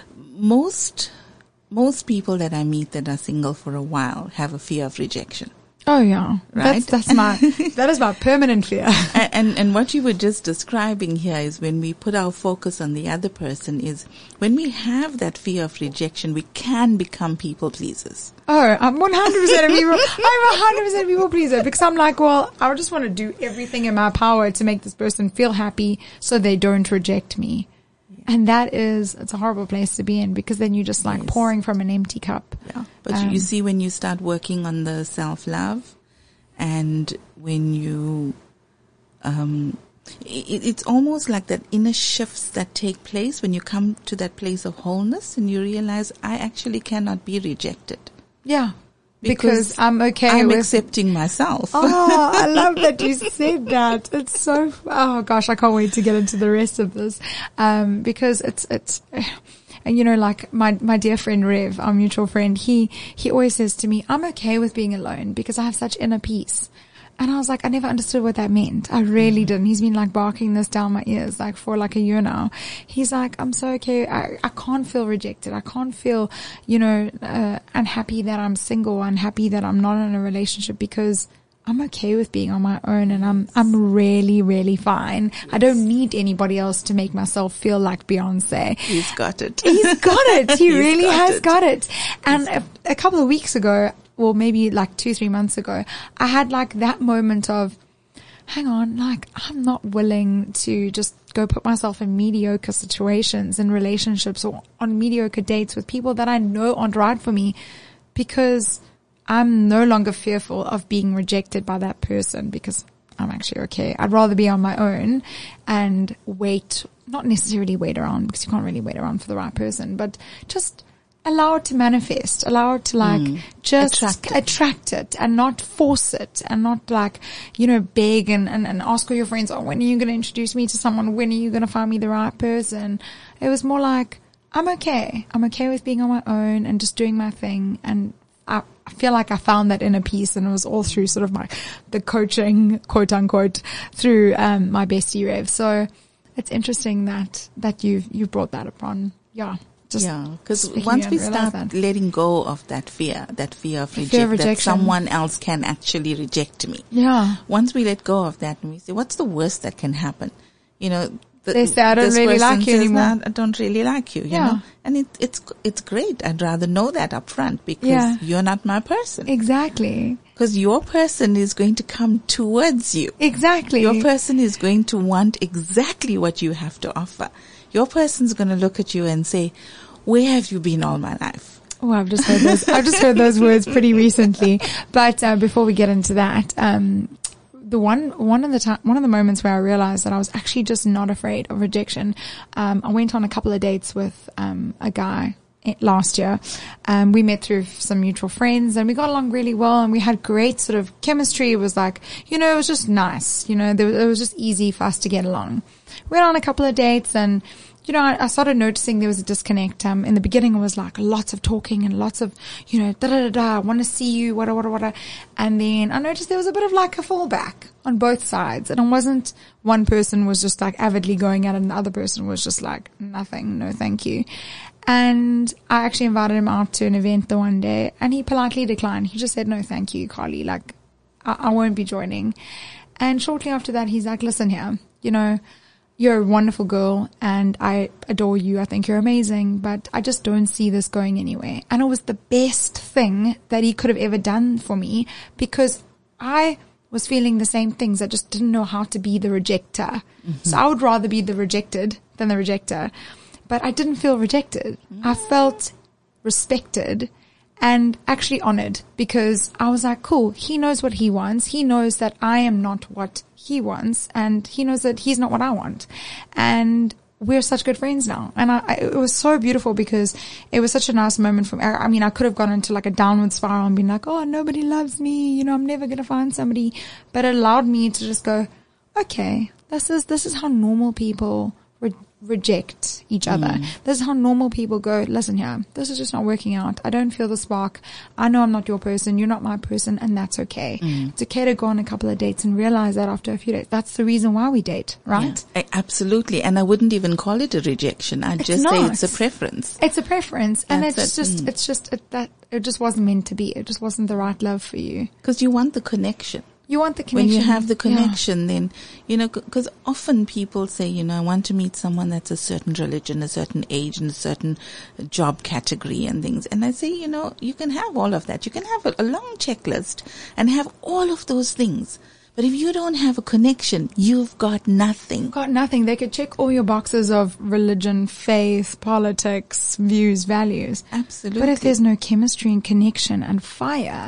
most, most people that I meet that are single for a while have a fear of rejection. Oh yeah, right. That's, that's my that is my permanent fear. and, and and what you were just describing here is when we put our focus on the other person, is when we have that fear of rejection, we can become people pleasers. Oh, I'm one hundred percent a people. I'm one hundred percent a people pleaser, because I'm like, well, I just want to do everything in my power to make this person feel happy so they don't reject me. And that is, it's a horrible place to be in, because then you're just like yes. pouring from an empty cup. Yeah. But um, you see, when you start working on the self-love, and when you um, It, it's almost like that inner shifts that take place when you come to that place of wholeness and you realize I actually cannot be rejected. Yeah. Because, because I'm okay I'm with accepting myself. Oh, I love that you said that. It's so, oh gosh, I can't wait to get into the rest of this. Um, because it's, it's, and you know, like my, my dear friend Rev, our mutual friend, he, he always says to me, I'm okay with being alone because I have such inner peace. And I was like, I never understood what that meant. I really didn't. He's been like barking this down my ears like for like a year now. He's like, I'm so okay. I, I can't feel rejected. I can't feel, you know, uh, unhappy that I'm single, unhappy that I'm not in a relationship because I'm okay with being on my own and I'm, I'm really, really fine. Yes. I don't need anybody else to make myself feel like Beyonce. He's got it. He's got it. He He's really got has it. got it. And a, a couple of weeks ago, well, maybe like two, three months ago, I had like that moment of, hang on, like I'm not willing to just go put myself in mediocre situations and relationships or on mediocre dates with people that I know aren't right for me because I'm no longer fearful of being rejected by that person because I'm actually okay. I'd rather be on my own and wait, not necessarily wait around because you can't really wait around for the right person, but just allow it to manifest, allow it to like mm. just attract it. attract it and not force it and not like, you know, beg and, and, and ask all your friends, oh, when are you going to introduce me to someone? When are you going to find me the right person? It was more like, I'm okay. I'm okay with being on my own and just doing my thing. And I, I feel like I found that inner peace and it was all through sort of my, the coaching, quote unquote, through, um, my bestie Rev. So it's interesting that, that you've, you brought that upon. Yeah. Just yeah, because once we start that. letting go of that fear, that fear of, fear of reject, rejection, that someone else can actually reject me. Yeah. Once we let go of that and we say, what's the worst that can happen? You know, the, they say, I don't really like you says, anymore. I don't really like you, you yeah. know? And it, it's, it's great. I'd rather know that up front because yeah. you're not my person. Exactly. Because your person is going to come towards you. Exactly. Your person is going to want exactly what you have to offer. Your person's going to look at you and say, where have you been all my life? Oh, I've just heard those, I've just heard those words pretty recently. But, uh, before we get into that, um, the one, one of the time, one of the moments where I realized that I was actually just not afraid of rejection. Um, I went on a couple of dates with, um, a guy last year. Um, we met through some mutual friends and we got along really well and we had great sort of chemistry. It was like, you know, it was just nice. You know, there, it was just easy for us to get along. We went on a couple of dates and, you know, I, I started noticing there was a disconnect. Um, in the beginning it was like lots of talking and lots of, you know, da da da da, I want to see you, wada wada wada. And then I noticed there was a bit of like a fallback on both sides. And it wasn't one person was just like avidly going at it and the other person was just like, nothing, no thank you. And I actually invited him out to an event the one day and he politely declined. He just said, no thank you, Carly, like I, I won't be joining. And shortly after that he's like, listen here, you know, you're a wonderful girl and I adore you. I think you're amazing, but I just don't see this going anywhere. And it was the best thing that he could have ever done for me because I was feeling the same things. I just didn't know how to be the rejecter. Mm-hmm. So I would rather be the rejected than the rejecter, but I didn't feel rejected. Mm-hmm. I felt respected and actually honored because I was like, cool, he knows what he wants. He knows that I am not what he wants and he knows that he's not what I want. And we're such good friends now. And I, I, it was so beautiful because it was such a nice moment for me. I, I mean, I could have gone into like a downward spiral and been like, oh, nobody loves me. You know, I'm never going to find somebody. But it allowed me to just go, okay, this is, this is how normal people re- reject each other. Mm. This is how normal people go, listen here, this is just not working out. I don't feel the spark. I know I'm not your person. You're not my person. And that's okay. Mm. It's okay to go on a couple of dates and realize that after a few days, that's the reason why we date, right? Yeah, absolutely. And I wouldn't even call it a rejection. I'd it's just not. say it's a preference. It's a preference. And that's it's it. just, mm. it's just it, that it just wasn't meant to be. It just wasn't the right love for you. Because you want the connection. You want the connection. When you have the connection, yeah. then, you know, because often people say, you know, I want to meet someone that's a certain religion, a certain age, and a certain job category and things. And I say, you know, you can have all of that. You can have a, a long checklist and have all of those things. But if you don't have a connection, you've got nothing. You've got nothing. They could check all your boxes of religion, faith, politics, views, values. Absolutely. But if there's no chemistry and connection and fire,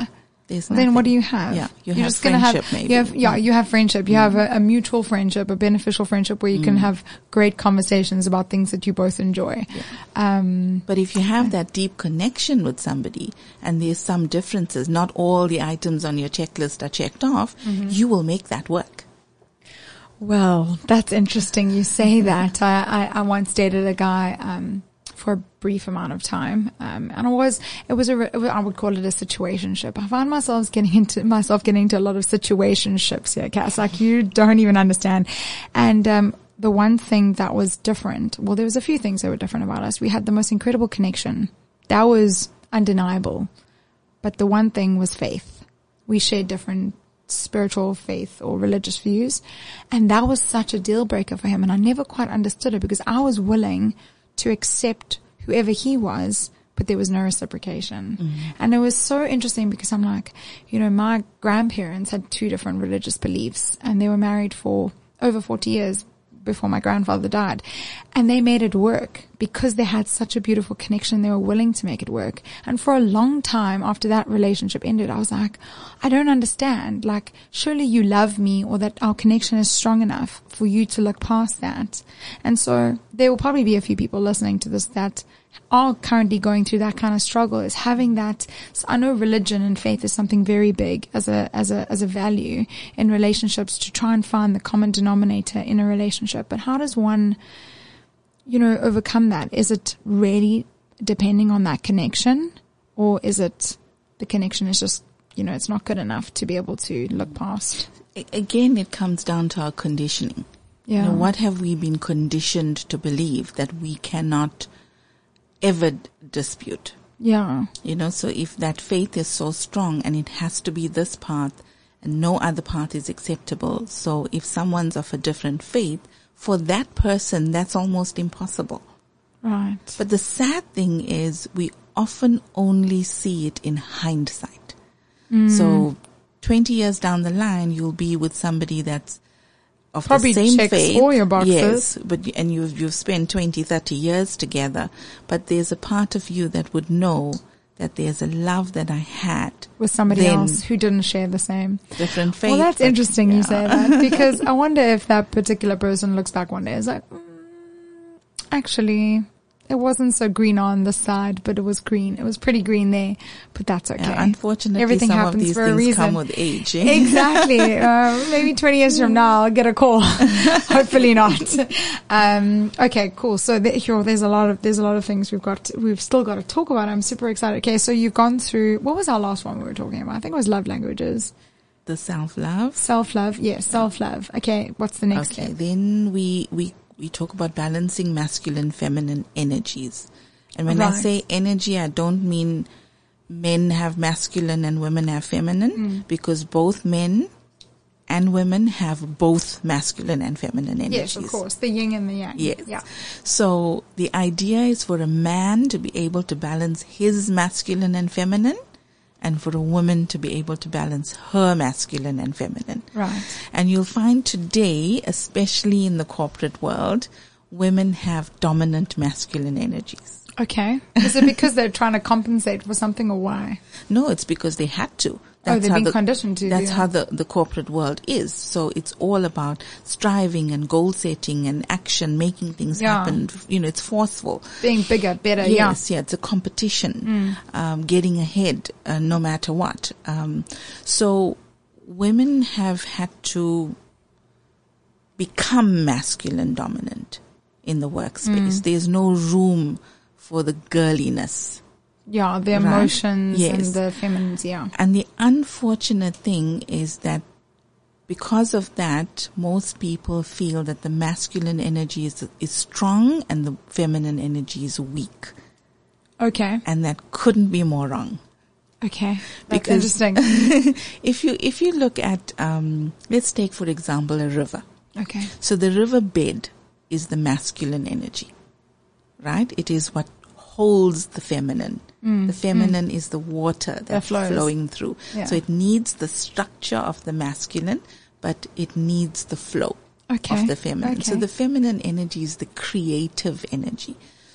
There's Well, then what do nothing. you have? Yeah, you You're have just gonna friendship have, maybe. You have, yeah, you have friendship. You have a, a mutual friendship, a beneficial friendship where you can have great conversations about things that you both enjoy. Um, But if you have that deep connection with somebody and there's some differences, not all the items on your checklist are checked off, you will make that work. Well, that's interesting you say that. I, I, I once dated a guy, um, for a brief amount of time. Um, and it was, it was a, it was, I would call it a situationship. I find myself getting into, myself getting into a lot of situationships here, Cass. Like you don't even understand. And, um, the one thing that was different, well, there was a few things that were different about us. We had the most incredible connection. That was undeniable. But the one thing was faith. We shared different spiritual faith or religious views. And that was such a deal breaker for him. And I never quite understood it because I was willing to accept whoever he was, but there was no reciprocation. Mm-hmm. And it was so interesting because I'm like, you know, my grandparents had two different religious beliefs and they were married for over forty years before my grandfather died. And they made it work because they had such a beautiful connection. They were willing to make it work. And for a long time after that relationship ended, I was like, I don't understand. Like, surely you love me or that our connection is strong enough for you to look past that. And so there will probably be a few people listening to this that are currently going through that kind of struggle, is having that. So I know religion and faith is something very big as a, as a, as a value in relationships to try and find the common denominator in a relationship. But how does one, you know, overcome that? Is it really depending on that connection, or is it the connection is just, you know, it's not good enough to be able to look past? Again, it comes down to our conditioning. Yeah. You know, what have we been conditioned to believe that we cannot ever dispute? Yeah. You know, so if that faith is so strong and it has to be this path and no other path is acceptable. So if someone's of a different faith, for that person, that's almost impossible. Right. But the sad thing is we often only see it in hindsight. Mm. So twenty years down the line, you'll be with somebody that's of Probably the same checks faith. all your boxes. Yes, but, and you've, you've spent twenty, thirty years together, but there's a part of you that would know that there's a love that I had with somebody then, else who didn't share the same different faith. Well, that's but, interesting yeah. you say that, because I wonder if that particular person looks back one day and is like, mm, actually, it wasn't so green on this side, but it was green. It was pretty green there, but that's okay. Yeah, unfortunately, everything some happens of these for things a reason. come with age. Eh? Exactly. uh, maybe twenty years from now, I'll get a call. Hopefully not. Um, okay, cool. So the, here, there's a lot of there's a lot of things we've got. To, we've still got to talk about. I'm super excited. Okay, so you've gone through. What was our last one we were talking about? I think it was love languages. The self-love. Self-love. Yes, self-love. Okay, what's the next Okay, step? then we we we talk about balancing masculine, feminine energies. And when right. I say energy, I don't mean men have masculine and women have feminine, mm. because both men and women have both masculine and feminine energies. Yes, of course. The yin and the yang. Yes. Yeah. So the idea is for a man to be able to balance his masculine and feminine, and for a woman to be able to balance her masculine and feminine. Right. And you'll find today, especially in the corporate world, women have dominant masculine energies. Okay. Is it because they're trying to compensate for something, or why? No, it's because they had to. That's oh, they've been the, conditioned to. That's yeah. how the, the corporate world is. So it's all about striving and goal setting and action, making things yeah. happen. You know, it's forceful. Being bigger, better, yes, yeah. yeah, it's a competition, mm. um, getting ahead, uh, no matter what. Um, so women have had to become masculine dominant in the workspace. Mm. There's no room for the girliness. Yeah, the right? emotions yes. and the feminines, yeah. And the unfortunate thing is that because of that, most people feel that the masculine energy is, is strong and the feminine energy is weak. Okay. And that couldn't be more wrong. Okay. That's because interesting. if you, if you look at, um, let's take for example a river. Okay. So the river bed is the masculine energy. Right? It is what holds the feminine. Mm, the feminine mm. is the water that's that flowing through. Yeah. So it needs the structure of the masculine, but it needs the flow okay. of the feminine. Okay. So the feminine energy is the creative energy.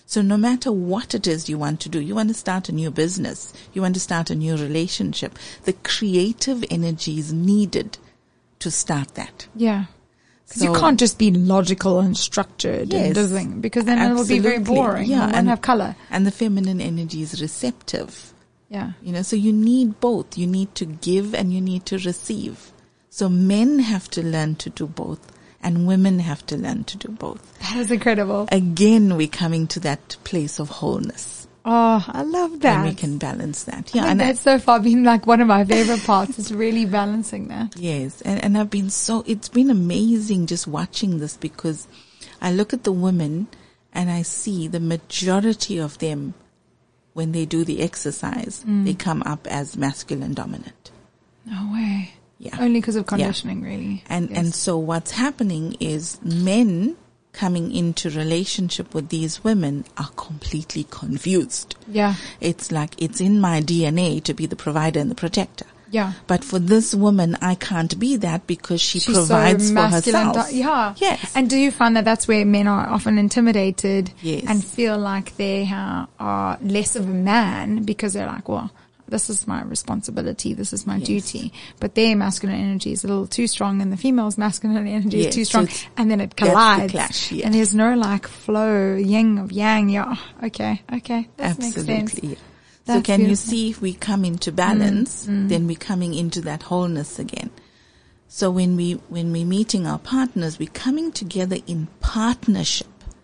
So no matter what it is you want to do, you want to start a new business, you want to start a new relationship, the creative energy is needed to start that. Yeah. Because So- you can't just be logical and structured Yes. and doing, because then it will be very Absolutely. boring. Yeah, It won't and- have color. And the feminine energy is receptive. Yeah. You know, so you need both. You need to give and you need to receive. So men have to learn to do both and women have to learn to do both. That is incredible. Again, we're coming to that place of wholeness. Oh, I love that. And we can balance that. I Yeah. think And I- that's so far been like one of my favorite parts is really balancing that. Yes, and, and I've been so, it's been amazing just watching this because I look at the women and I see the majority of them, when they do the exercise, Mm. they come up as masculine dominant. No way. Yeah. Only because of conditioning, really. And, Yes. and so what's happening is men coming into relationship with these women are completely confused. Yeah. It's like, it's in my D N A to be the provider and the protector. Yeah. But for this woman, I can't be that because she She's provides so for masculine. herself. di- Yeah. Yes. And do you find that that's where men are often intimidated Yes. and feel like they ha- are less of a man because they're like, well, this is my responsibility. This is my Yes. duty. But their masculine energy is a little too strong and the female's masculine energy Yes, is too so strong. it's- And then it that's the collides. clash, yes. And there's no like flow, yin of yang. Yeah. Okay. Okay. That makes sense. Absolutely. So That's can you beautiful. see if we come into balance, then we're coming into that wholeness again. So when we, when we're meeting our partners, we're coming together in partnership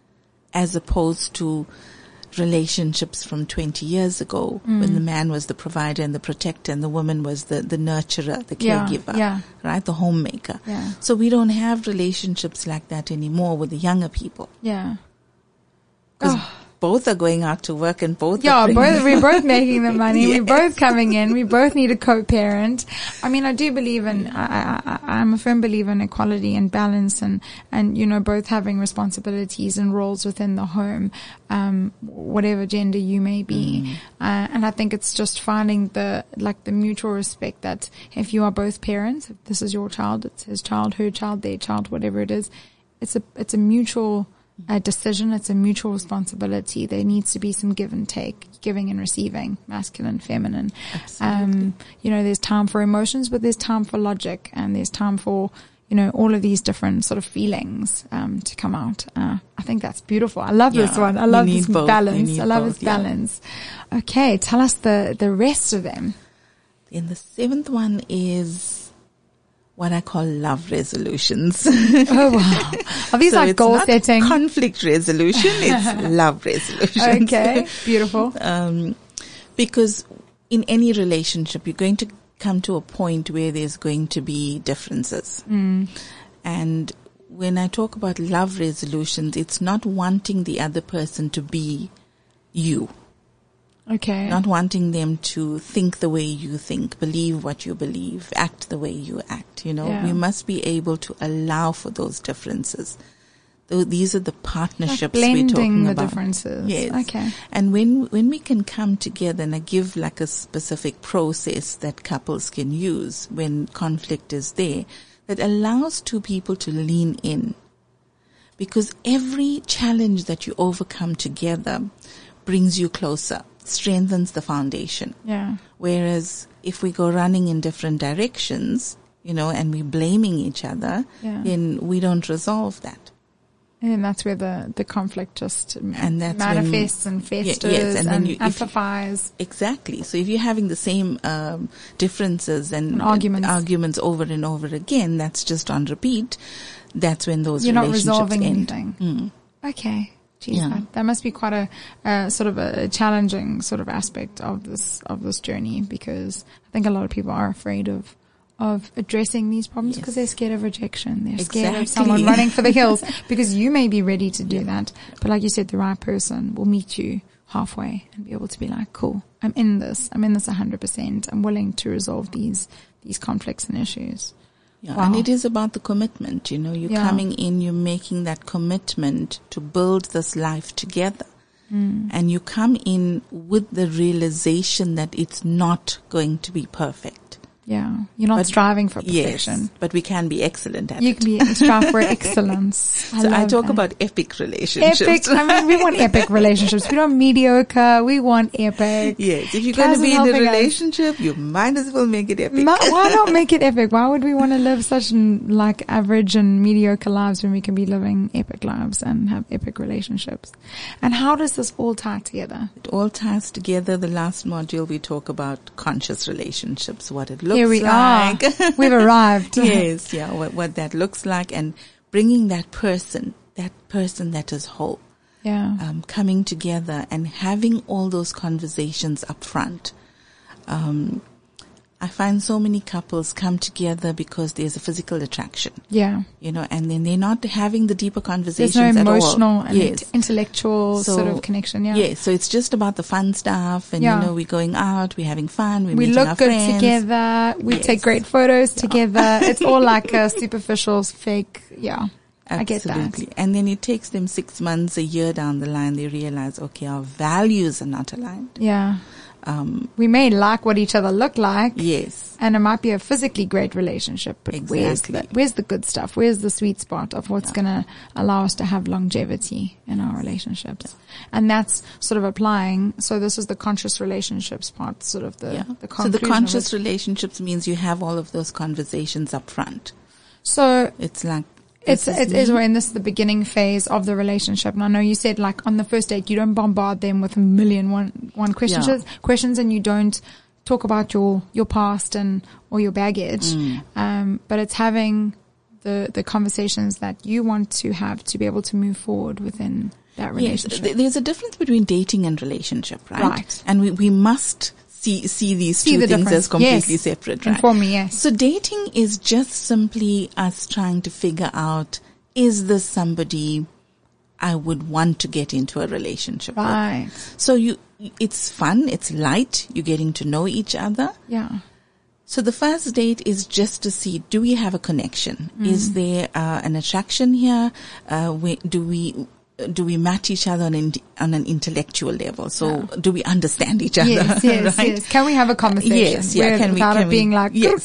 as opposed to relationships from twenty years ago when the man was the provider and the protector and the woman was the, the nurturer, the Yeah, caregiver, yeah. right? The homemaker. Yeah. So we don't have relationships like that anymore with the younger people. Yeah. Because Oh. both are going out to work and both Yeah, are bringing both, we're both making the money. Yes. We're both coming in. We both need a co-parent. I mean, I do believe in, I, I, I'm a firm believer in equality and balance and, and, you know, both having responsibilities and roles within the home, um, whatever gender you may be. Uh, and I think it's just finding the, like the mutual respect that if you are both parents, if this is your child, it's his child, her child, their child, whatever it is, it's a, it's a mutual a decision. It's a mutual responsibility. There needs to be some give and take, giving and receiving, masculine, feminine. Absolutely. Um, you know, there's time for emotions, but there's time for logic and there's time for, you know, all of these different sort of feelings, um, to come out. Uh, I think that's beautiful. I love this Yeah, one. I we love need this both. We balance. need I love both, its yeah. balance. Okay. Tell us the, the rest of them. And the seventh one is what I call love resolutions. Oh, wow. Are these So like it's goal not setting? conflict resolution, it's love resolutions. Okay. Beautiful. Um, because in any relationship, you're going to come to a point where there's going to be differences. Mm. And when I talk about love resolutions, it's not wanting the other person to be you. Okay. Not wanting them to think the way you think, believe what you believe, act the way you act. You know, Yeah. we must be able to allow for those differences. Though these are the partnerships Like we're blending talking the about. differences. Yes. Okay. And when when we can come together, and I give like a specific process that couples can use when conflict is there, that allows two people to lean in. Because every challenge that you overcome together brings you closer, strengthens the foundation. Yeah. Whereas if we go running in different directions, you know, and we're blaming each other, Yeah. then we don't resolve that. And that's where the, the conflict just And that's manifests when- and Ye- festers yes, and and, then you- if- amplifies. Exactly. So if you're having the same um, differences and, And arguments. arguments over and over again, that's just on repeat. That's when those You're not relationships resolving end. anything. Mm. Okay. Geez, Yeah. that, that must be quite a, uh, sort of a challenging sort of aspect of this, of this journey, because I think a lot of people are afraid of, of addressing these problems because Yes. they're scared of rejection. They're scared of Exactly. someone running for the hills because you may be ready to do that. But like you said, the right person will meet you halfway and be able to be like, cool, I'm in this. I'm in this one hundred percent. I'm willing to resolve these, these conflicts and issues. Yeah, Wow. and it is about the commitment. You know, you're Yeah. coming in, you're making that commitment to build this life together. Mm. And you come in with the realization that it's not going to be perfect. Yeah. You're not But- striving for Yes, perfection. but we can be excellent at You it. can be strive for excellence. I so I love talk that. about epic relationships. epic. I mean, we want epic relationships. We don't mediocre. We want epic. Yes, if you're Kaz going is to be in a helping us. relationship, you might as well make it epic. Ma- why not make it epic? Why would we want to live such an, like average and mediocre lives when we can be living epic lives and have epic relationships? And how does this all tie together? It all ties together. The last module we talk about conscious relationships, what it looks Here we like. are. We've arrived. Yes, yeah, what, what that looks like, and bringing that person, that person that is whole, Yeah. um, coming together and having all those conversations up front. Um, I find so many couples come together because there's a physical attraction, Yeah. you know, and then they're not having the deeper There's conversations no at emotional all. and Yes. int- intellectual So- sort of connection. Yeah. Yes, so it's just about the fun stuff, and Yeah. you know, we're going out, we're having fun, we're We meeting look our good friends. together. We Yes. take great photos together. It's all like a superficial, fake. Yeah. I get that. Absolutely. And then it takes them six months, a year down the line, they realize, okay, our values are not aligned. Yeah. Um, We may like what each other look like. yes. And it might be a physically great relationship, but where's the, Exactly. where's the good stuff? Where's the sweet spot of what's going to allow us to have longevity in our relationships? And that's sort of applying. So this is the conscious relationships part, sort of the, Yeah. the So the conclusion of conscious it. relationships means you have all of those conversations up front. So It's like, it's, this it is is me. when this is the beginning phase of the relationship. And I know you said like on the first date, you don't bombard them with a million one, one questions, Yeah. questions and you don't talk about your, your past and, or your baggage. Mm. Um, but it's having the, the conversations that you want to have to be able to move forward within that Yes, relationship. th- there's a difference between dating and relationship, right? Right. And we, we must see, see these See two the things difference. as completely Yes. separate, right? Inform me, yes. So dating is just simply us trying to figure out, is this somebody I would want to get into a relationship with? Right. So you, it's fun, it's light, you're getting to know each other. Yeah. So the first date is just to see, do we have a connection? Mm. Is there uh, an attraction here? Uh, we, do we do we match each other on an, on an intellectual level? So do we understand each other? Yes, yes, right? yes. Can we have a conversation? Yes, yeah, where- can we- without can it we- being like yes.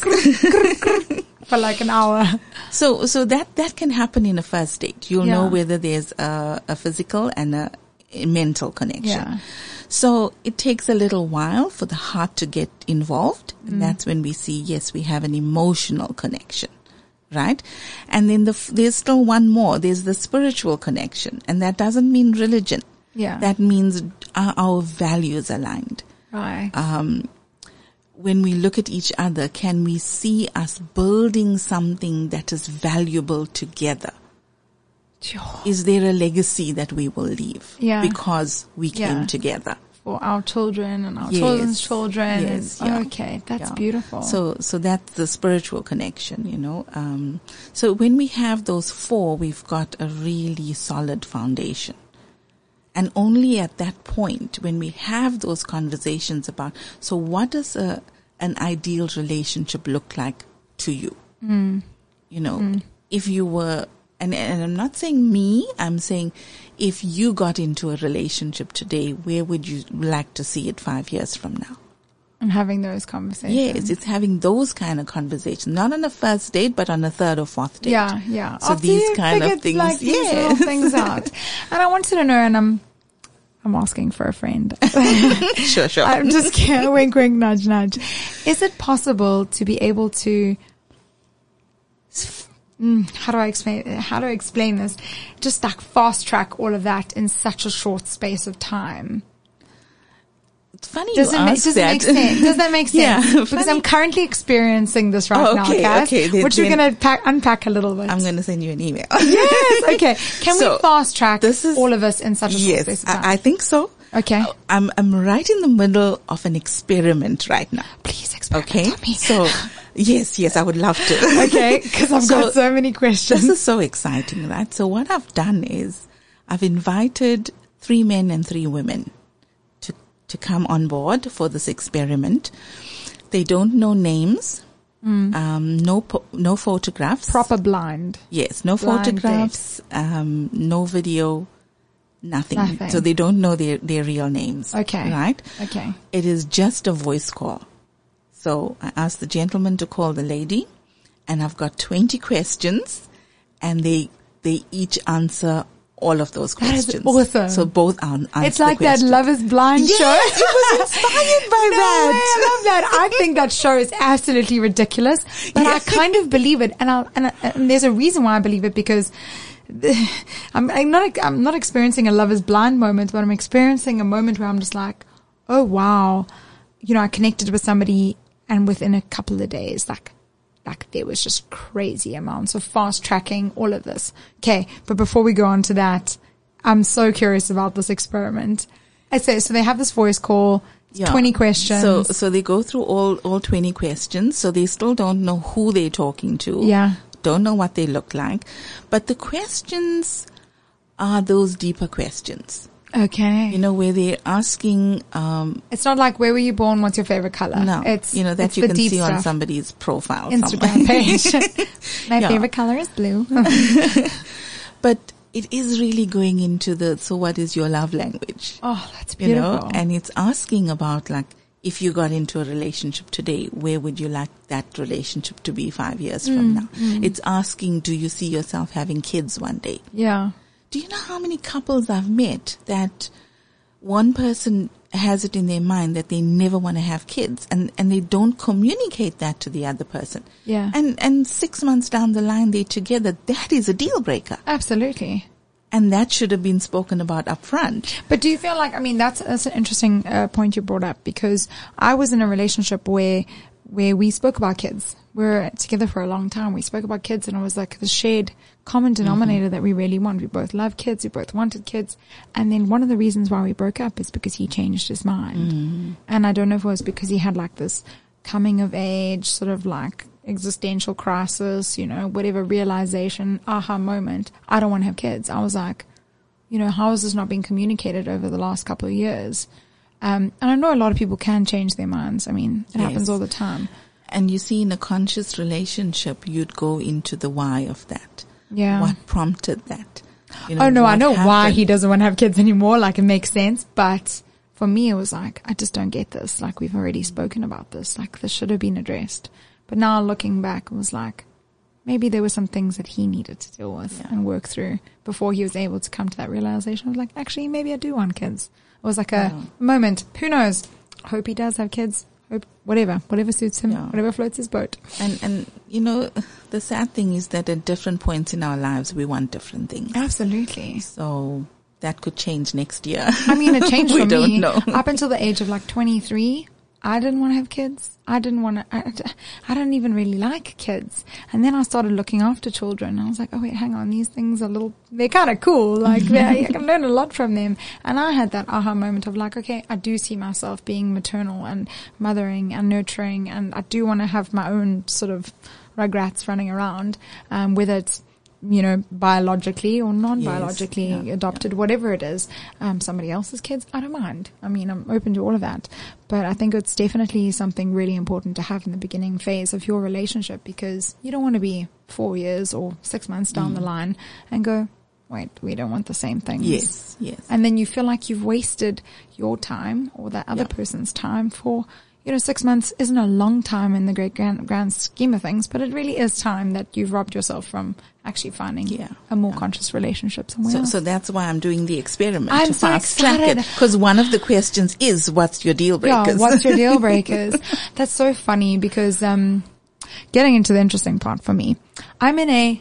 for like an hour. So, so that, that can happen in a first date. You'll Yeah. know whether there's a, a physical and a, a mental connection. Yeah. So it takes a little while for the heart to get involved. Mm. And that's when we see, yes, we have an emotional connection, right? And then the, f- there's still one more. There's the spiritual connection. And that doesn't mean religion. Yeah. That means are our values aligned? Right. Um, when we look at each other, can we see us building something that is valuable together? Sure. Is there a legacy that we will leave Yeah. because we came Yeah. together? For our children and our Yes. children's children. Yes, and, yeah. Okay, that's Yeah. beautiful. So, so that's the spiritual connection, you know. Um, so when we have those four, we've got a really solid foundation. And only at that point, when we have those conversations about, so what does a, an ideal relationship look like to you? Mm. You know, if you were, and, and I'm not saying me, I'm saying if you got into a relationship today, where would you like to see it five years from now? And having those conversations. Yes, it's having those kind of conversations, not on a first date, but on a third or fourth date. Yeah, yeah. So After these you kind of figured, things, like, these yes. little things out. And I wanted to know, and I'm, I'm asking for a friend. Sure, sure. I'm just kidding. Wink, wink, nudge, nudge. Is it possible to be able to, mm, how do I explain, how do I explain this? Just like fast track all of that in such a short space of time. It's funny Does you it, ma- ask does it that. make sense? Does that make sense? Yeah, Because funny. I'm currently experiencing this right Oh, now, okay, Cass, okay, then- which we're then- going to pack, unpack a little bit. I'm going to send you an email. Yes, okay. Can So, we fast track this is- all of us in such a short space Yes, of time? I, I think so. Okay. I'm I'm right in the middle of an experiment right now. Please experiment Okay, on me. so yes, yes, I would love to. Okay, because I've So, got so many questions. This is so exciting, right? So what I've done is I've invited three men and three women to to come on board for this experiment. They don't know names, um, no po- no photographs. Proper blind. Yes, no Blind photographs, um, no video, nothing. Nothing. So they don't know their, their real names. Okay. Right? Okay. It is just a voice call. So I asked the gentleman to call the lady, and I've got twenty questions, and they they each answer all of those questions. That is awesome. So both answer. It's like that Love is Blind yes, show. It was inspired by no that. Way, I love that. I think that show is absolutely ridiculous, but yes. I kind of believe it, and, I'll, and, I, and there's a reason why I believe it, because I'm, I'm not I'm not experiencing a Love is Blind moment, but I'm experiencing a moment where I'm just like, oh wow, you know, I connected with somebody, and within a couple of days, like. Like there was just crazy amounts of fast tracking, all of this. Okay. But before we go on to that, I'm so curious about this experiment. I say, so they have this voice call, yeah. twenty questions. So, so they go through all, all twenty questions. So they still don't know who they're talking to. Yeah. Don't know what they look like. But the questions are those deeper questions. Okay. You know, where they're asking, um, it's not like, where were you born? What's your favorite color? No. It's, you know, that it's you can see stuff. on somebody's profile. Instagram page. My yeah. favorite color is blue. But it is really going into the, so what is your love language? Oh, that's beautiful. You know, and it's asking about, like, if you got into a relationship today, where would you like that relationship to be five years mm, from now? Mm. It's asking, do you see yourself having kids one day? Yeah. Do you know how many couples I've met that one person has it in their mind that they never want to have kids, and, and they don't communicate that to the other person? Yeah. And, and six months down the line, they're together. That is a deal breaker. Absolutely. And that should have been spoken about up front. But do you feel like, I mean, that's, that's an interesting uh, point you brought up, because I was in a relationship where, where we spoke about kids. We were together for a long time. We spoke about kids, and it was like the shared common denominator mm-hmm. that we really want. We both love kids. We both wanted kids. And then one of the reasons why we broke up is because he changed his mind. Mm-hmm. And I don't know if it was because he had like this coming of age, sort of like existential crisis, you know, whatever, realization, aha moment. I don't want to have kids. I was like, you know, how is this not being communicated over the last couple of years? Um, and I know a lot of people can change their minds. I mean, it yes. happens all the time. And you see, in a conscious relationship, you'd go into the why of that. Yeah. What prompted that? You know, oh, no, I know happened. why he doesn't want to have kids anymore. Like, it makes sense. But for me, it was like, I just don't get this. Like, we've already spoken about this. Like, this should have been addressed. But now looking back, it was like, maybe there were some things that he needed to deal with yeah. and work through before he was able to come to that realization. I was like, actually, maybe I do want kids. It was like a yeah. moment. Who knows? Hope he does have kids. Hope whatever, whatever suits him, yeah. whatever floats his boat. And, and, you know, the sad thing is that at different points in our lives, we want different things. Absolutely. So that could change next year. I mean, it changed for we don't me. Know. Up until the age of like twenty-three. I didn't want to have kids. I didn't want to, I, I don't even really like kids. And then I started looking after children. I was like, oh wait, hang on. These things are little, they're kind of cool. Like I can learn a lot from them. And I had that aha moment of like, okay, I do see myself being maternal and mothering and nurturing. And I do want to have my own sort of rugrats running around, um, whether it's, you know, biologically or non-biologically yes, yeah, adopted, yeah. whatever it is, um, somebody else's kids, I don't mind. I mean, I'm open to all of that. But I think it's definitely something really important to have in the beginning phase of your relationship, because you don't want to be four years or six months down mm. the line and go, wait, we don't want the same things. Yes, yes. And then you feel like you've wasted your time or that other yeah. person's time for, you know, six months isn't a long time in the great grand, grand scheme of things, but it really is time that you've robbed yourself from actually finding yeah, a more yeah. conscious relationship somewhere so, else. So that's why I'm doing the experiment I'm to so fast track it. Because one of the questions is, what's your deal breakers? Yeah, what's your deal breakers? That's so funny because, um, getting into the interesting part for me, I'm in a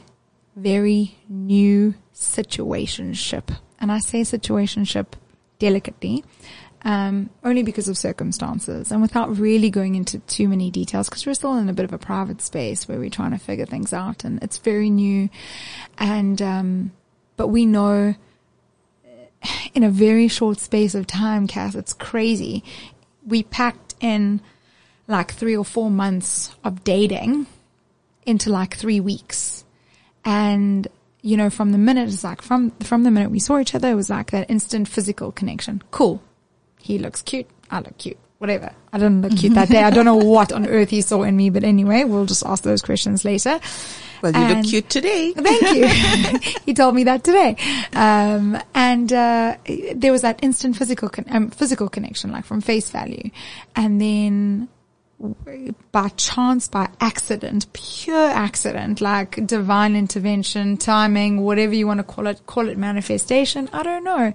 very new situationship. And I say situationship delicately. Um, only because of circumstances and without really going into too many details, because we're still in a bit of a private space where we're trying to figure things out and it's very new. And, um, but we know in a very short space of time, Cass, it's crazy. We packed in like three or four months of dating into like three weeks. And, you know, from the minute, it's like from, from the minute we saw each other, it was like that instant physical connection. Cool. He looks cute. I look cute. Whatever. I didn't look cute that day. I don't know what on earth he saw in me, but anyway, we'll just ask those questions later. Well, you and look cute today. Thank you. He told me that today. Um, and, uh, there was that instant physical, con- um, physical connection, like from face value. And then by chance, by accident, pure accident, like divine intervention, timing, whatever you want to call it, call it manifestation. I don't know.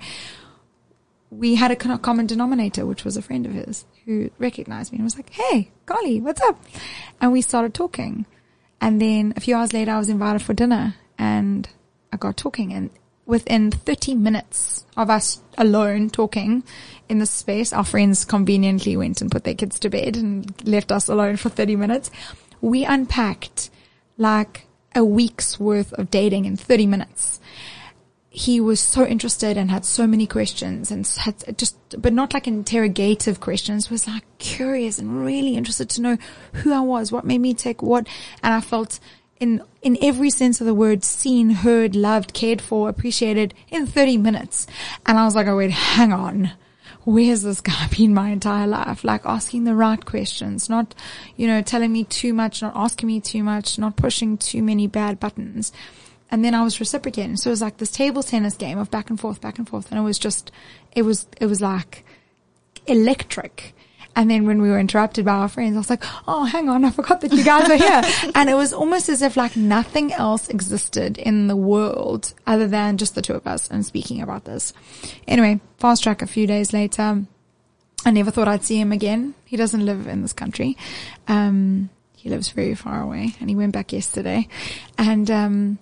We had a common denominator, which was a friend of his who recognized me and was like, hey, golly, what's up? And we started talking. And then a few hours later, I was invited for dinner and I got talking. And within thirty minutes of us alone talking in the space, our friends conveniently went and put their kids to bed and left us alone for thirty minutes. We unpacked like a week's worth of dating in thirty minutes. He was so interested and had so many questions and had just, but not like interrogative questions, was like curious and really interested to know who I was, what made me tick, what, and I felt in, in every sense of the word, seen, heard, loved, cared for, appreciated in thirty minutes. And I was like, oh wait, hang on. Where's this guy been my entire life? Like asking the right questions, not, you know, telling me too much, not asking me too much, not pushing too many bad buttons. And then I was reciprocating. So it was like this table tennis game of back and forth, back and forth. And it was just, it was, it was like electric. And then when we were interrupted by our friends, I was like, oh, hang on, I forgot that you guys are here. And it was almost as if like nothing else existed in the world other than just the two of us and speaking about this. Anyway, fast track a few days later. I never thought I'd see him again. He doesn't live in this country. Um, he lives very far away and he went back yesterday. And, um,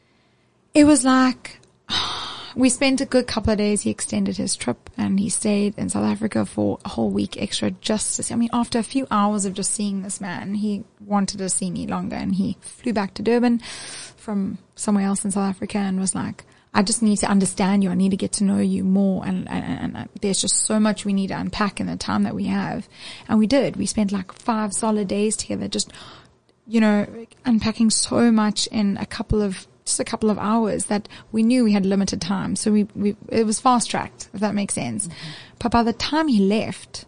it was like, we spent a good couple of days. He extended his trip and he stayed in South Africa for a whole week extra just to see. I mean, after a few hours of just seeing this man, he wanted to see me longer and he flew back to Durban from somewhere else in South Africa and was like, I just need to understand you. I need to get to know you more. And, and, and there's just so much we need to unpack in the time that we have. And we did. We spent like five solid days together, just, you know, unpacking so much in a couple of just a couple of hours that we knew we had limited time. So we, we, it was fast tracked, if that makes sense. Mm-hmm. But by the time he left,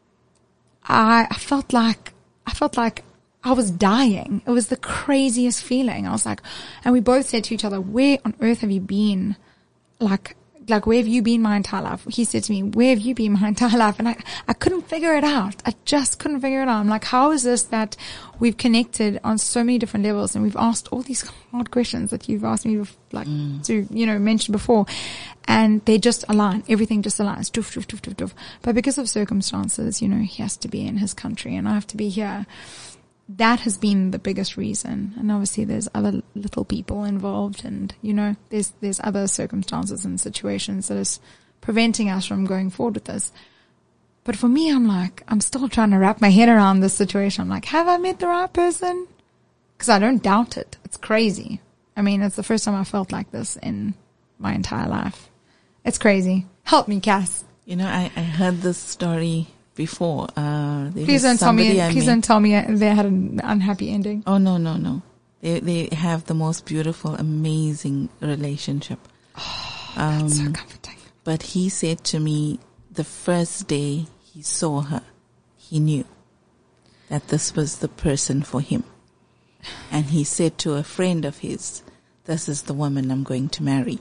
I, I felt like, I felt like I was dying. It was the craziest feeling. I was like, and we both said to each other, where on earth have you been? Like, like, where have you been my entire life? He said to me, where have you been my entire life? And I, I couldn't figure it out. I just couldn't figure it out. I'm like, how is this that we've connected on so many different levels and we've asked all these hard questions that you've asked me, like, mm. to, you know, mention before, and they just align. Everything just aligns. Doof, doof, doof, doof, doof. But because of circumstances, you know, he has to be in his country and I have to be here. That has been the biggest reason. And obviously there's other little people involved and, you know, there's, there's other circumstances and situations that is preventing us from going forward with this. But for me, I'm like, I'm still trying to wrap my head around this situation. I'm like, have I met the right person? Because I don't doubt it. It's crazy. I mean, it's the first time I felt like this in my entire life. It's crazy. Help me, Cass. You know, I, I heard this story before. Uh, please don't tell me. Please don't tell me they had an unhappy ending. Oh no, no, no. They they have the most beautiful, amazing relationship. Oh, that's um, so comforting. But he said to me, the first day he saw her, he knew that this was the person for him, and he said to a friend of his, "This is the woman I'm going to marry."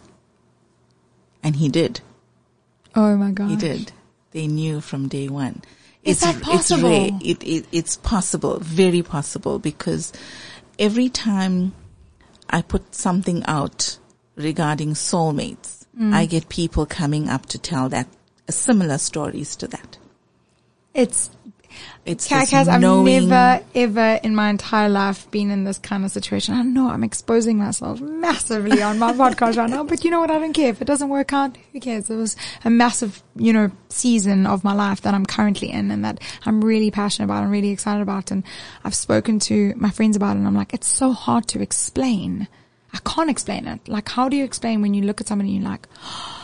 And he did. Oh my God. He did. They knew from day one. Is it's, that possible? It's, rare. It, it, it's possible, very possible, because every time I put something out regarding soulmates, mm. I get people coming up to tell that uh, similar stories to that. It's, it's Kaz, I've never ever in my entire life been in this kind of situation. I know I'm exposing myself massively on my podcast right now, but you know what? I don't care. If it doesn't work out, who cares? It was a massive, you know, season of my life that I'm currently in and that I'm really passionate about and really excited about. And I've spoken to my friends about it and I'm like, it's so hard to explain. I can't explain it. Like, how do you explain when you look at somebody and you're like,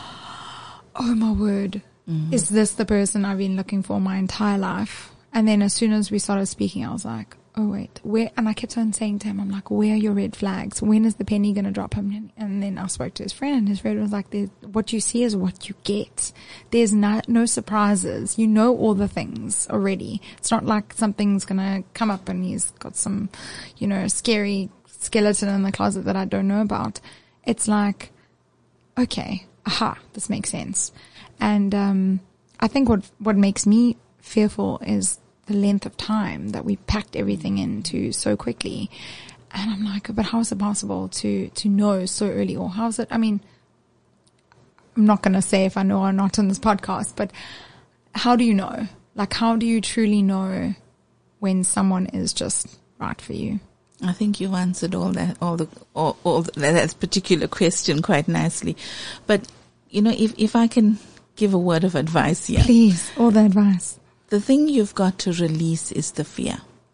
oh my word, mm-hmm. is this the person I've been looking for my entire life? And then as soon as we started speaking, I was like, oh wait, where, and I kept on saying to him, I'm like, where are your red flags? When is the penny going to drop him? And then I spoke to his friend and his friend was like, what you see is what you get. There's no, no surprises. You know all the things already. It's not like something's going to come up and he's got some, you know, scary skeleton in the closet that I don't know about. It's like, okay, aha, this makes sense. And, um, I think what, what makes me fearful is the length of time that we packed everything into so quickly. And I'm like, but how is it possible to, to know so early? Or how is it, I mean, I'm not going to say if I know or not on this podcast, but how do you know? Like, how do you truly know when someone is just right for you? I think you've answered all that, all the, all, all the, that particular question quite nicely. But, you know, if, if I can give a word of advice here. Please, all the advice. The thing you've got to release is the fear.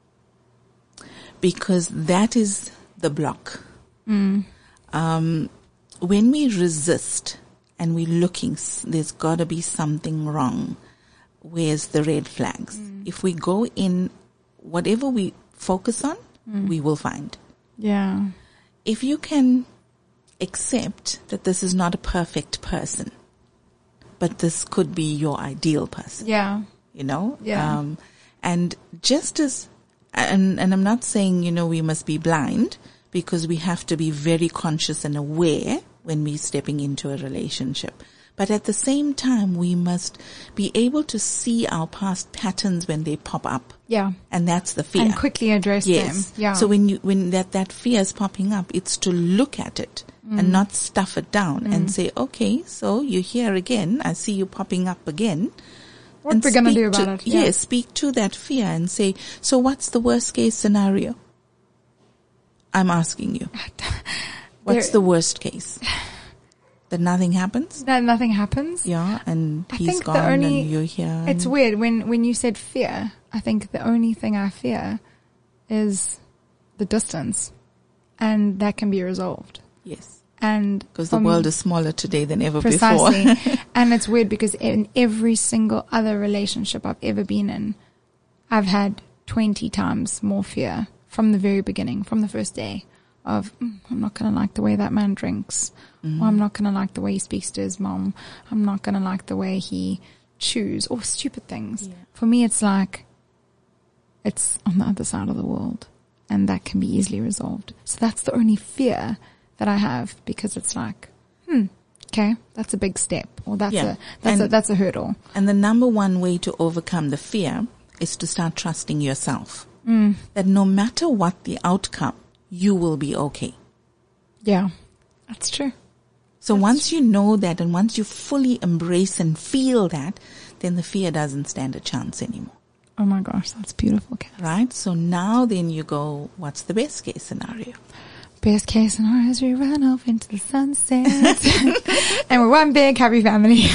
Because that is the block. Mm. Um, when we resist and we're looking, there's got to be something wrong. Where's the red flags? Mm. If we go in, whatever we focus on, mm. we will find. Yeah. If you can accept that this is not a perfect person, but this could be your ideal person. Yeah. You know? Yeah. Um, and just as, and, and I'm not saying, you know, we must be blind, because we have to be very conscious and aware when we're stepping into a relationship. But at the same time, we must be able to see our past patterns when they pop up. Yeah. And that's the fear. And quickly address yes. them. Yeah. So when you, when that, that fear is popping up, it's to look at it mm. and not stuff it down mm. and say, okay, so you're here again. I see you popping up again. What we're going to do about it. Yeah. yeah, speak to that fear and say, so what's the worst case scenario? I'm asking you. What's the worst case? That nothing happens? That nothing happens? Yeah, and I he's think gone the only, and you're here. It's weird. When, when you said fear, I think the only thing I fear is the distance. And that can be resolved. Yes. And because the world is smaller today than ever precisely. before. And it's weird because in every single other relationship I've ever been in, I've had twenty times more fear from the very beginning, from the first day of, mm, I'm not going to like the way that man drinks. Mm-hmm. Or I'm not going to like the way he speaks to his mom. I'm not going to like the way he chews, or stupid things. Yeah. For me, it's like, it's on the other side of the world, and that can be easily resolved. So that's the only fear that I have, because it's like, hmm, okay, that's a big step, or that's yeah. a that's and, a that's a hurdle. And the number one way to overcome the fear is to start trusting yourself. Mm. That no matter what the outcome, you will be okay. Yeah, that's true. So that's once true. you know that, and once you fully embrace and feel that, then the fear doesn't stand a chance anymore. Oh my gosh, that's beautiful, Cass. Right? So now then you go, what's the best case scenario? Best case scenario is we run off into the sunset. And we're one big happy family.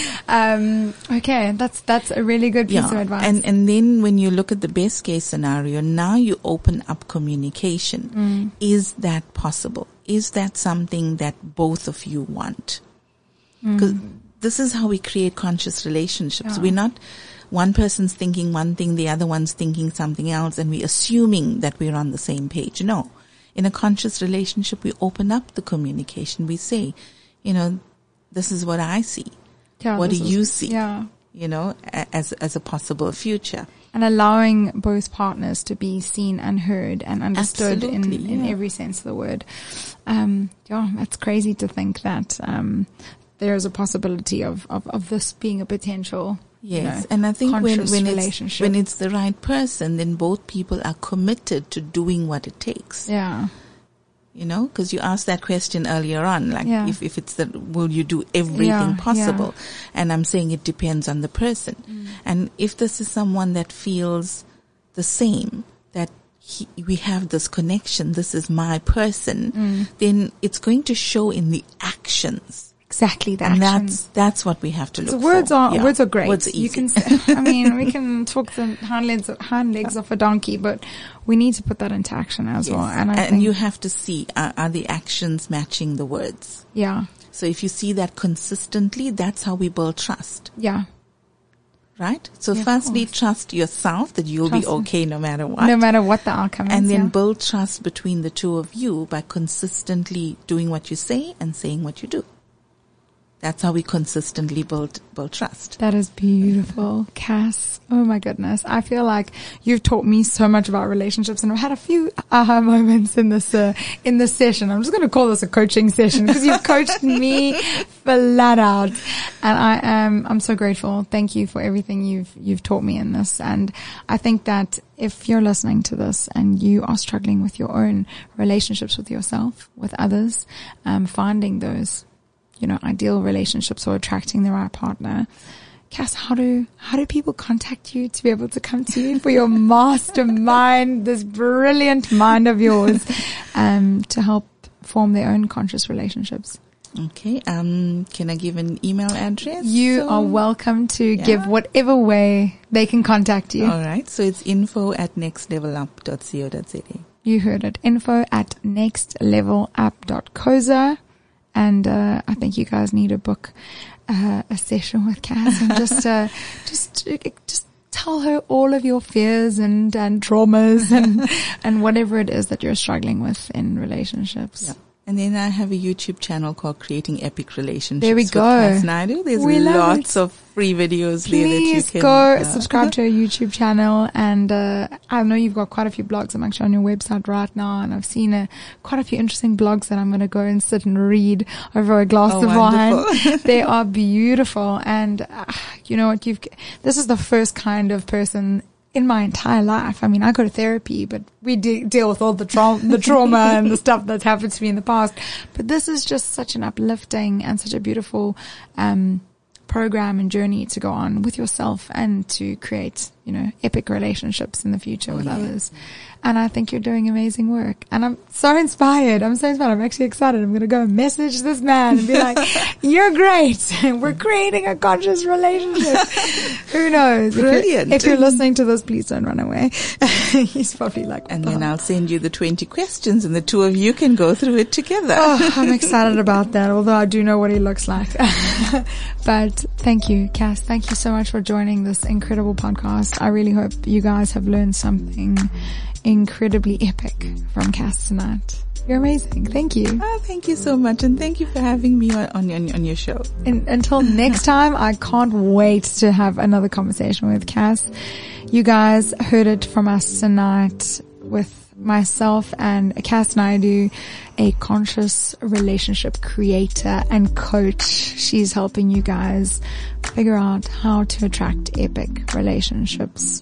um, okay, that's that's a really good piece yeah. of advice. And and then when you look at the best case scenario, now you open up communication. Mm. Is that possible? Is that something that both of you want? Because mm. this is how we create conscious relationships. Yeah. We're not one person's thinking one thing, the other one's thinking something else, and we're assuming that we're on the same page. No. In a conscious relationship, we open up the communication. We say, you know, this is what I see. Yeah, what do is, you see? Yeah. You know, as as a possible future. And allowing both partners to be seen and heard and understood in, yeah. in every sense of the word. Um, yeah, it's crazy to think that um, there is a possibility of, of, of this being a potential. Yes, you know, and I think when, when, it's, when it's the right person, then both people are committed to doing what it takes. Yeah. You know, because you asked that question earlier on, like yeah. if, if it's the, will you do everything yeah, possible? Yeah. And I'm saying it depends on the person. Mm. And if this is someone that feels the same, that he, we have this connection, this is my person, mm. then it's going to show in the actions. Exactly that. And that's, that's what we have to look so words for. Are, yeah. words are great. Words are easy. You can say, I mean, we can talk the hind legs, hind legs off a donkey, but we need to put that into action as yes. well. And, I and think, you have to see, are, are the actions matching the words? Yeah. So if you see that consistently, that's how we build trust. Yeah. Right? So yeah, firstly, trust yourself that you'll trust be okay no matter what. No matter what the outcome and is. And then yeah. build trust between the two of you by consistently doing what you say and saying what you do. that's how we consistently build build trust. That is beautiful, Cass. Oh my goodness. I feel like you've taught me so much about relationships, and I've had a few aha moments in this, uh, in this session. I'm just going to call this a coaching session because you've coached me flat out. And I am, I'm so grateful. Thank you for everything you've, you've taught me in this. And I think that if you're listening to this and you are struggling with your own relationships with yourself, with others, um, finding those, you know, ideal relationships or attracting the right partner, Cass, how do, how do people contact you to be able to come to you for your mastermind, this brilliant mind of yours, um, to help form their own conscious relationships? Okay. Um, can I give an email address? You so, are welcome to yeah. give whatever way they can contact you. All right. So it's info at next level up dot co dot za. You heard it. Info at next level up dot co za. And, uh, I think you guys need to book, uh, a session with Cass and just, uh, just, just tell her all of your fears and, and traumas and, and whatever it is that you're struggling with in relationships. Yeah. And then I have a YouTube channel called Creating Epic Relationships. There we with go. Cass Naidu. There's We love lots it. of free videos Please there that you can go uh, subscribe to our YouTube channel. And uh, I know you've got quite a few blogs. I'm actually on your website right now, and I've seen uh, quite a few interesting blogs that I'm going to go and sit and read over a glass Oh, of wonderful. wine. They are beautiful. And uh, you know what? You've this is the first kind of person in my entire life. I mean, I go to therapy, but we de- deal with all the, tra- the trauma and the stuff that's happened to me in the past. But this is just such an uplifting and such a beautiful um program and journey to go on with yourself and to create, you know, epic relationships in the future with yeah. others. And I think you're doing amazing work. And I'm so inspired. I'm so inspired. I'm actually excited. I'm going to go and message this man and be like, you're great. We're creating a conscious relationship. Who knows? Brilliant. If you're, if you're listening to this, please don't run away. He's probably like, And oh. then I'll send you the twenty questions and the two of you can go through it together. Oh, I'm excited about that, although I do know what he looks like. But thank you, Cass. Thank you so much for joining this incredible podcast. I really hope you guys have learned something incredibly epic from Cass tonight. You're amazing. Thank you. Oh, thank you so much. And thank you for having me on, on, on your show. And until next time, I can't wait to have another conversation with Cass. You guys heard it from us tonight with myself and Cass Naidu, a conscious relationship creator and coach. She's helping you guys figure out how to attract epic relationships.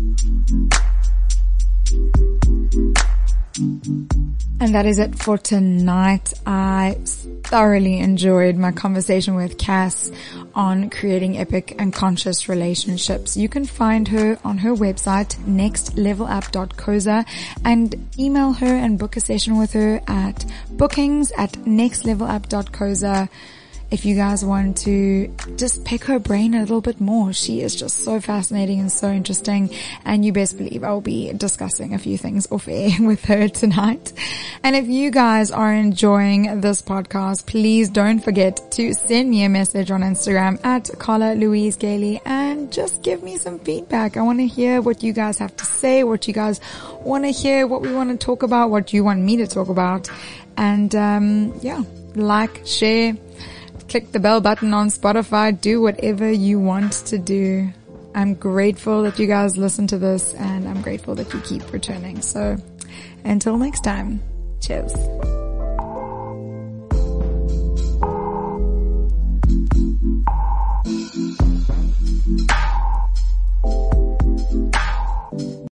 And that is it for tonight. I thoroughly enjoyed my conversation with Cass on creating epic and conscious relationships. You can find her on her website, next level up dot co dot za, and email her and book a session with her at bookings at next level up dot co dot za. If you guys want to just pick her brain a little bit more, she is just so fascinating and so interesting, and you best believe I'll be discussing a few things off air with her tonight. And if you guys are enjoying this podcast, please don't forget to send me a message on Instagram at Carla Louise Gailey and just give me some feedback. I want to hear what you guys have to say, what you guys want to hear, what we want to talk about, what you want me to talk about. And um yeah, like, share, click the bell button on Spotify, do whatever you want to do. I'm grateful that you guys listen to this, and I'm grateful that you keep returning. So until next time, cheers.